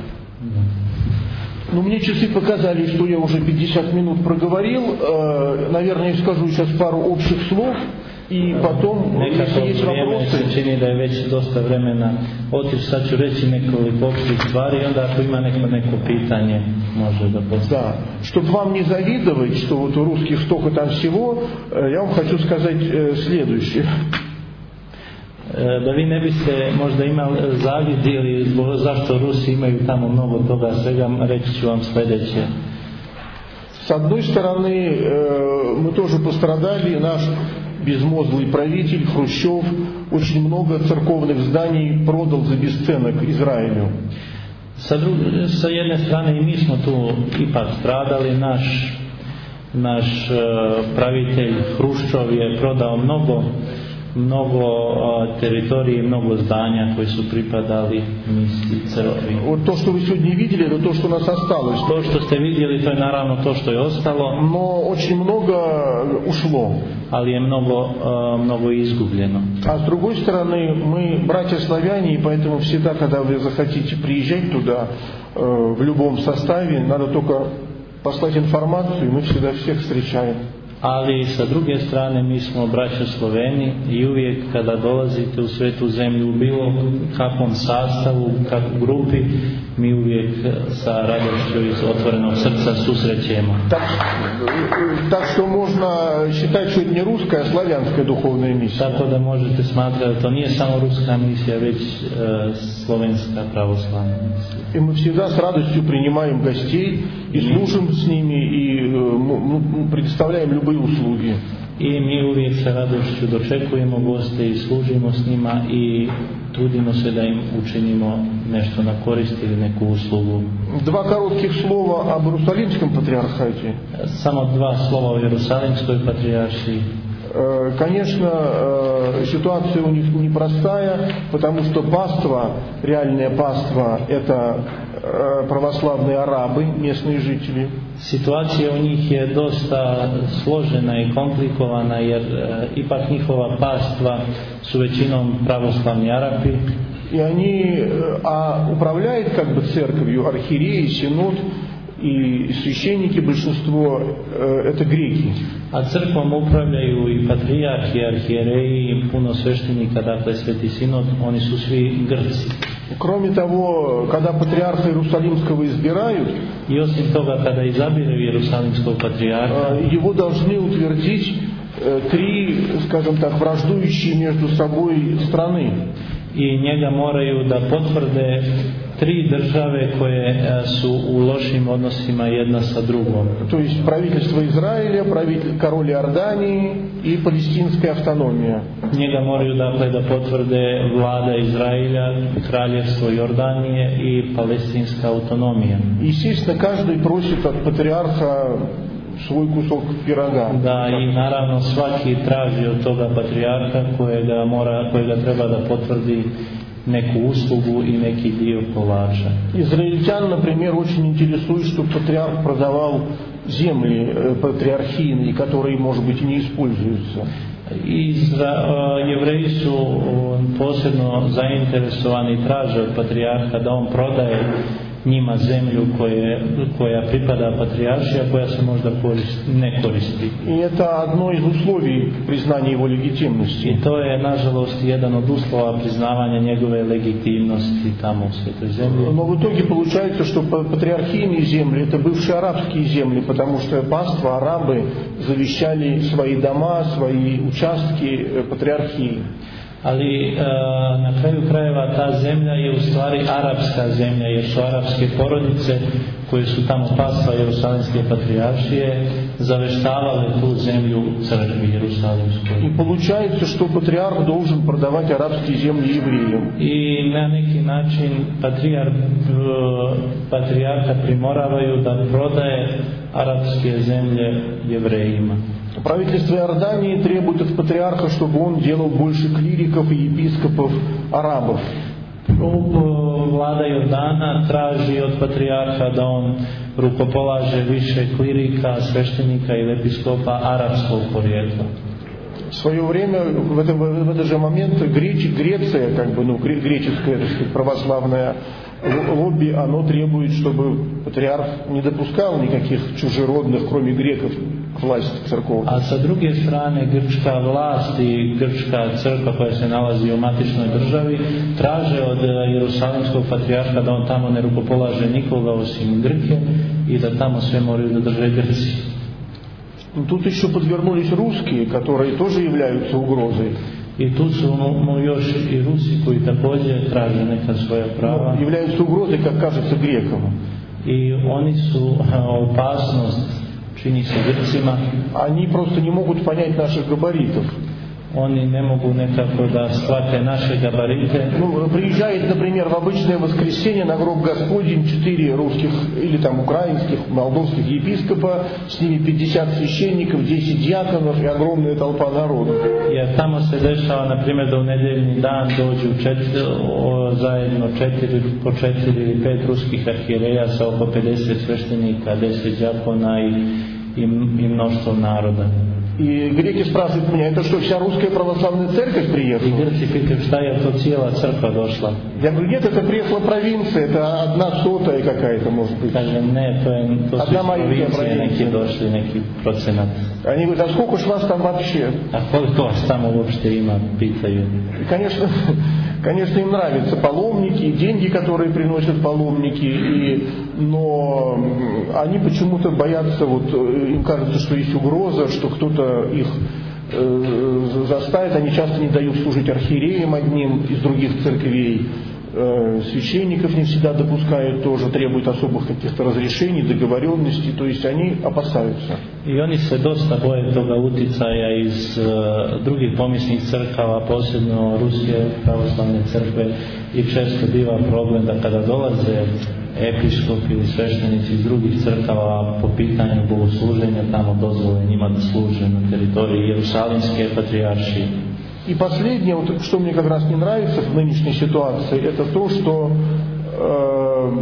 Ну, мне часы показали, что я уже пятьдесят минут проговорил. Наверное, я скажу сейчас пару общих слов. I potom, nekako vrijeme se čini da je već dosta vremena otići, sad ću reći nekoliko opštih stvari i onda ako ima neko, neko pitanje može da postavi. Да, чтобы вам не завидовать, что вот у русских столько там всего, я вам хочу сказать следующее. Da vi ne biste možda imali zavidili zašto Rusi imaju tamo mnogo toga svega, reći ću vam sljedeće. С одной стороны, мы тоже пострадали, наш безмозглый правитель Хрущев очень много церковных зданий продал за бесценок Израилю. Sa, dru, sa jedne strane i mi smo tu ipak stradali, naš, naš pravitelj Hruščov je prodao mnogo mnogo teritorije, mnogo zdanja koji su pripadali misiji crkvi. Вот то, что вы сегодня видели, это то, что у нас осталось. To što ste vidjeli, to je naravno to što je ostalo. Но очень много ушло. Ali je mnogo, mnogo izgubljeno. А с другой стороны, мы братья-славяне, и поэтому всегда, когда вы захотите приезжать туда, в любом составе, надо только послать информацию, и мы всегда всех встречаем. Ali sa druge strane mi smo braća Sloveni i uvijek kada dolazite u svetu zemlju u bilo kakvom sastavu, kakvom grupi, mi uvijek sa radošću iz otvorenog srca susrećemo. Так, так что можно считать, что это не русская, а славянская духовная миссия. Tako da možete smatrati da to nije samo ruska misija, već e, slovenska pravoslavna misija. И мы всегда с радостью принимаем гостей и служим с ними, и мы предоставляем любые услуги. I mi uvijek sa radošću dočekujemo goste i služimo s njima i trudimo se da im učinimo nešto na korist ili neku uslugu. Два коротких слова об Иерусалимском патриархате. Samo dva slova o Jerusalimskoj patrijaršiji. Конечно, ситуация у них непростая, потому что паства, реальное паство, это православные арабы, местные жители. Situacija u njih je dosta složena i komplikovana jer e, ipak njihova pastva su većinom pravoslavni Arapi. И они, а управляет как бы церковью архиерей, синод и священники, большинство, это греки. A crkvom upravljaju i patrijarhi, arhijereji i puno sveštenika, dakle Sveti Sinod, oni su svi Grci. Кроме того, когда патриарха Иерусалимского избирают, I osim toga, kada izabiraju Jerusalimskog patrijarha, его должны утвердить три, скажем так, враждующие между собой страны. I njega moraju da potvrde tri države koje su u lošim odnosima jedna sa drugom. То есть правительство Израиля, правитель, король Иордании и палестинская автономия. Njega moraju dakle da potvrde vlada Izraelja, kraljevstvo Jordanije i palestinska autonomija. Естественно, каждый просит от патриарха svoj kusok piraga. Da, i naravno svaki traži od toga patrijarha kojega mora, kojega treba da potvrdi neku uslugu i neki dio kolača. Израильтян, например, очень интересует, что патриарх продавал земли патриархийные, которые, может быть, и не используются. Izra, Jevreji su posebno zainteresovani i traže od patrijarha da on prodaje njima zemlju koje, koja pripada patrijaršiji, a koja se možda korist, ne koristi. И это одно из условий признания его легитимности. I to je, nažalost, jedan od uslova priznavanja njegove legitimnosti tamo u Svetoj zemlji. Но в итоге получается, что патриархийные земли — это бывшие арабские земли, потому что паства, арабы завещали свои дома, свои участки патриархии. Ali e, na kraju krajeva ta zemlja je u stvari arapska zemlja, jer su arapske porodice koje su tamo pasva Jerusalimske patrijaršije zaveštavale tu zemlju crkvi Jerusalimskoj. И получается, что патриарх должен продавать арабские земли евреям. I na neki način patrijarh, patrijarha primoravaju da prodaje arapske zemlje Jevrejima. Правительство Иордании требует от патриарха, чтобы он делал больше клириков и епископов арабов. Vlada Jordana traži od patrijarha da on rukopolaže više klirika, sveštenika ili episkopa arapskog porijekla. В свое время, в, это, в этот же момент, Греч, Греция, как бы, ну, греческое, так сказать, православное лобби, оно требует, чтобы патриарх не допускал никаких чужеродных, кроме греков, к власти церковной. A sa druge strane, grčka vlast i grčka crkva koja se nalazi u matičnoj državi traže od Jerusalimskog patrijarha da on tamo ne rukopolaže nikoga osim Grke i da tamo sve moraju da drže Grci. Тут еще подвернулись русские, которые тоже являются угрозой. I tu su mu još i Rusi koji također traže neka svoja prava. Являются угрозой, как кажется, грекам. I oni su opasnost, čini se Grcima. Они просто не могут понять наших габаритов. Oni ne mogu nekako da shvate naše gabarite. Ну, приезжает, например, в обычное воскресенье на гроб Господень четыре русских или там украинских, молдовских епископа, с ними пятьдесят священников, десять диаконов и огромная толпа народа. Jer tamo se dešava, na primjer, da u nedeljni dan dođu četiri, o, zajedno četiri, po četiri ili pet ruskih arhijereja sa oko pedeset sveštenika, deset dijakona i, i, i mnoštvo naroda. И греки спрашивают меня, это что, вся русская православная церковь приехала? И Греки питают, что это целая церковь дошла. Я говорю, нет, это приехала провинция, это одна сотая какая-то, может быть. Кажем, нет, то, то одна маленькая провинция. Neki дошли, neki процент. Они говорят, а сколько ж вас там вообще? А сколько вас там вообще има, питают. И, конечно, конечно, им нравятся паломники, и деньги, которые приносят паломники, и, но они почему-то боятся, вот, им кажется, что есть угроза, что кто-то их э, заставит, они часто не дают служить архиереям одним из других церквей, э, священников не всегда допускают тоже, требуют особых каких-то разрешений, договоренностей, то есть они опасаются. I oni se dosta boje toga uticaja iz uh, drugih pomisnih crkava, posebno Ruske pravoslavne crkve, i često biva problem da kada dolaze episkopi ili sveštenici iz drugih crkava po pitanju bogosluženja, tamo dozvole njima da služe na teritoriji Jerusalimske patrijaršije. И последнее, вот, что мне как раз не нравится в нынешней ситуации, это то, что э,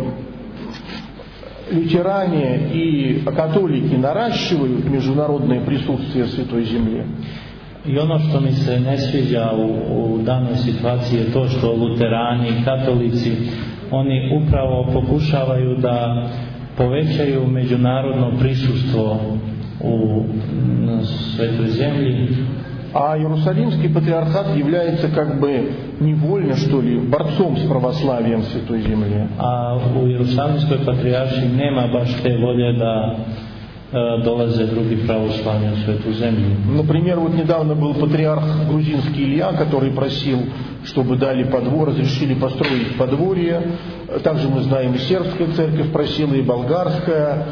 лютеране и католики наращивают международное присутствие в Святой Земле. I ono što mi se ne sviđa u, u danoj situaciji je to što luterani i katolici, oni upravo pokušavaju da povećaju međunarodno prisustvo u Svetoj zemlji. А Иерусалимский патриархат является как бы невольно, что ли, борцом с православием в Святой Земле. A u Jerusalimskoj patrijaršiji nema baš te volje da e, dolaze drugi pravoslavni u Svetu zemlju. Например, вот недавно был патриарх грузинский Илья, который просил, чтобы дали подвор, разрешили построить подворье. Также мы знаем, и сербская церковь просила, и болгарская,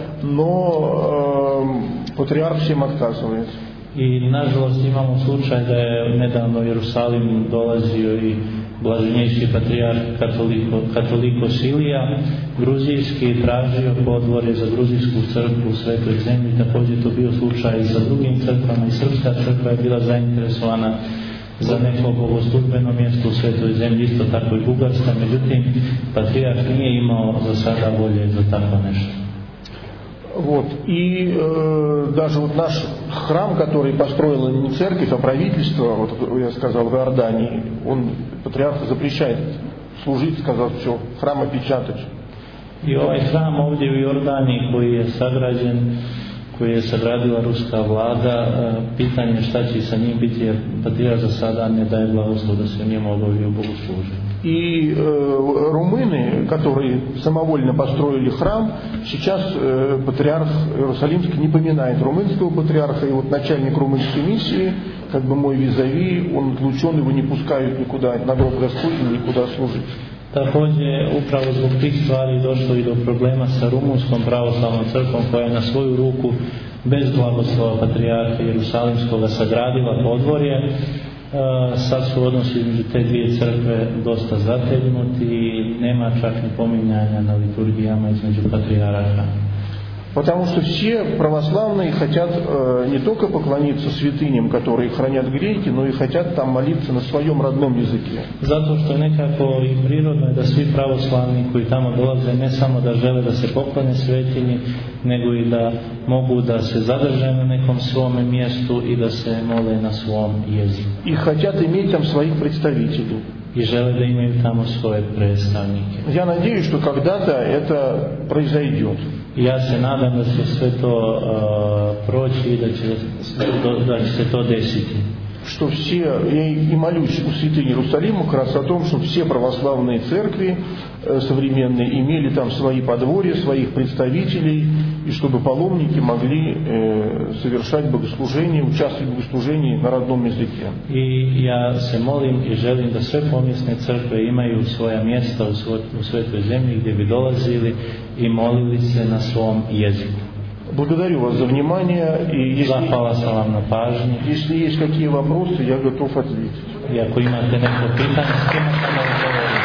но э, патриарх всем отказывается. I nažalost imamo slučaj da je nedavno u Jerusalim dolazio i blaženjejši patrijarh katoliko, katoliko Silija, gruzijski, tražio podvorje za gruzijsku crkvu u Svetoj zemlji. Također to bio slučaj i sa drugim crkvama, i srpska crkva je bila zainteresovana za neko bogoslužbeno mjesto u Svetoj zemlji, isto tako i Bugarska. Međutim, patrijarh nije imao za sada volje za tako nešto. Вот. И э, даже вот наш храм, который построила не церковь, а правительство, вот я сказал, в Иордании, он, патриарх запрещает служить, сказал, все, храм опечатать. I ovaj hram ovdje u Jordaniji koji je sagrađen, koji je sagradila ruska vlada, pitanje šta će sa njim biti, jer patrijarh za sada ne daje blagoslov da se njemu obavio bogosluženje. И э, румыны, которые самовольно построили храм, сейчас э, патриарх Иерусалимский не поминает румынского патриарха, и вот начальник румынской миссии, как бы мой визави, он отлучен, его не пускают никуда, на гроб Господень никуда служить. Također, upravo zbog tih stvari došlo i do problema sa rumunskom pravoslavnom crkvom, koja je na svoju ruku bez blagoslova patrijarha Jerusalimskoga sagradila podvorje. E, sad su odnosi između te dvije crkve dosta zategnuti i nema čak ni pominjanja na liturgijama između patrijarha. Потому что все православные хотят э, не только поклониться святыням, которые хранят греки, но и хотят там молиться на своем родном языке. Zato što je nekako i prirodno da svi pravoslavni koji tamo dolaze ne samo da žele da se poklone svetinji, nego i da mogu da se zadrže na nekom svome mjestu i da se mole na svom jeziku. И хотят иметь там своих представителей. I žele da imaju tamo svoje predstavnike. Я надеюсь, что когда-то это произойдет. Ja se nadam da će sve to uh, proći i da će, da će se to desiti. Что все, я и молюсь у святыни Иерусалима как раз о том, что все православные церкви э, современные имели там свои подворья, своих представителей, и чтобы паломники могли э, совершать богослужение, участвовать в богослужении на родном языке. I ja se molim i želim da sve pomjesne crkve imaju svoja mjesta u, svoj, u Svetoj zemlji gdje bi dolazili i molili se na svom jeziku. Благодарю вас за внимание, и если, если есть какие вопросы, я готов ответить. И ако имате neko pitanje, s kime samo odgovoriti.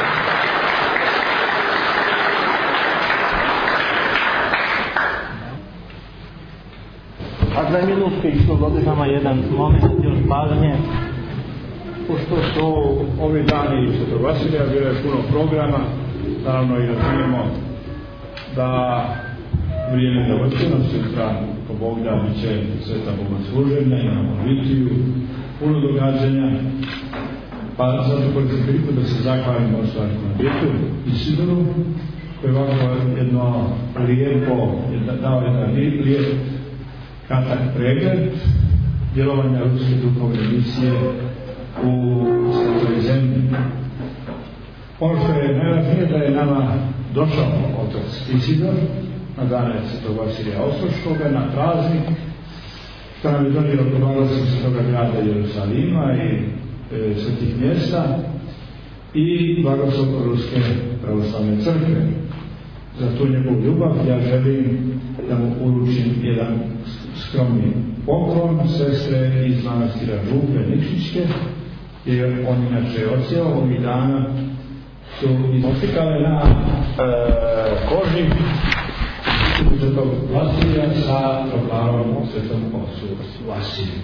Одна минутка еще, Владыка. Samo jedan moment još pažnje. Pošto su ovi dani Svetog Vasilija, bilo je puno programa, naravno i razumijemo da vrijeme za vrstino sutra po Bogda bit će sveta bogosluženja, imamo litiju, puno događanja, pa zato koristim priliku da se zahvalim Osvarskom Djetu i Sidoru, koji je ovako jedno lijepo, dao jedan lijep kratak pregled djelovanja ruske duhovne misije u Svetoj zemlji. Ono što je najvažnije da je nama došao otac Isidor na dane Svetog Vasilija Ostroškoga, na praznik, što nam je donio blagoslov Svetoga grada Jerusalima i e, svetih mjesta i blagoslov Ruske pravoslavne crkve. Za tu njegovu ljubav ja želim da mu uručim jedan skromni poklon sestre iz manastira Župe Nikšićke, jer on inače odsjeo ovih dana su islikale na e, koži Svetog Vasilija sa proklarom o Svetom Ocu Vasiliju.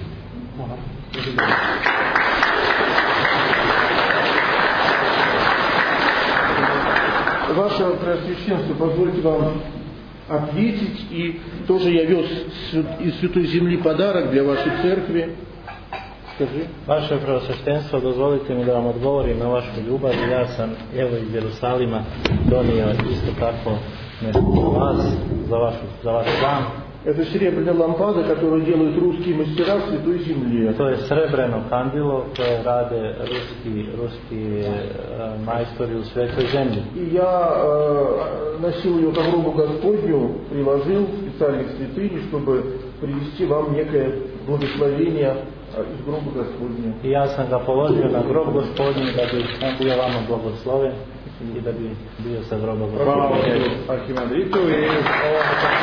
Ваше Преосвященство, позвольте вам ответить, и тоже я вез из Святой Земли подарок для вашей церкви. Скажи. Vaše Preosveštenstvo, dozvolite mi da vam odgovorim na vašu ljubav. Ja sam evo iz Jerusalima donio isto tako nešto za vas, za, vašu, za vaš dan. Это серебряная лампада, которую делают русские мастера в Святой Земле. To je srebreno kandilo koje rade ruski, ruski uh, majstori u Svetoj Zemlji. И я э, носил ее ко гробу Господню, приложил специально к святыне, чтобы привести вам некое благословение iz groba Gospodnja. I ja sam ga položio na grob Gospodnji da bi on bio vama blagosloven i da bi bio sa groba Gospodnja. Hvala arhimandritu i ovo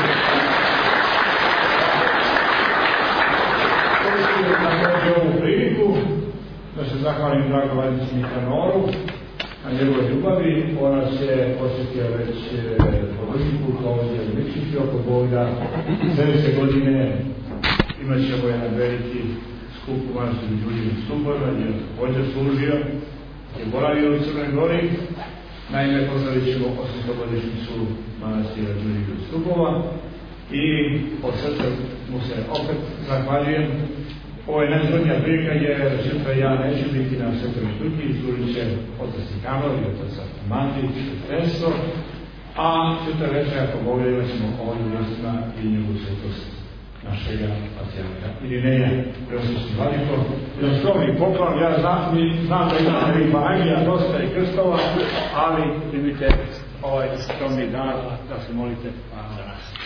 također ovu priliku da se zahvalim dragom Vladimiru Nikanoru na njegovoj ljubavi. Ona se osjetio već po drugi put ovdje u Nikšiću oko Boga. Sljedeće godine imat ćemo jedan veliki skup u manastirskih ljudima Stupovima, gdje je također služio, je boravio u Crnoj Gori. Naime, pozdravit ćemo osamstogodišnjicu manastira ljudima Stupova i od srca mu se opet zahvaljujem. Ovo je najzgodnija prilika jer sutra ja neću biti na Svetoj Štuki, služit će otac Nikanor i otac Mati, Testo, a sutra večer ako Bog da imat ćemo ovdje mjestima i njegovu svetost našega patrijarha Irineja, preosvišni vladiko. Jedan skromni poklon, ja znam, znam da imate i magija, dosta i krstova, ali primite ovaj skromni dar da se molite za nas.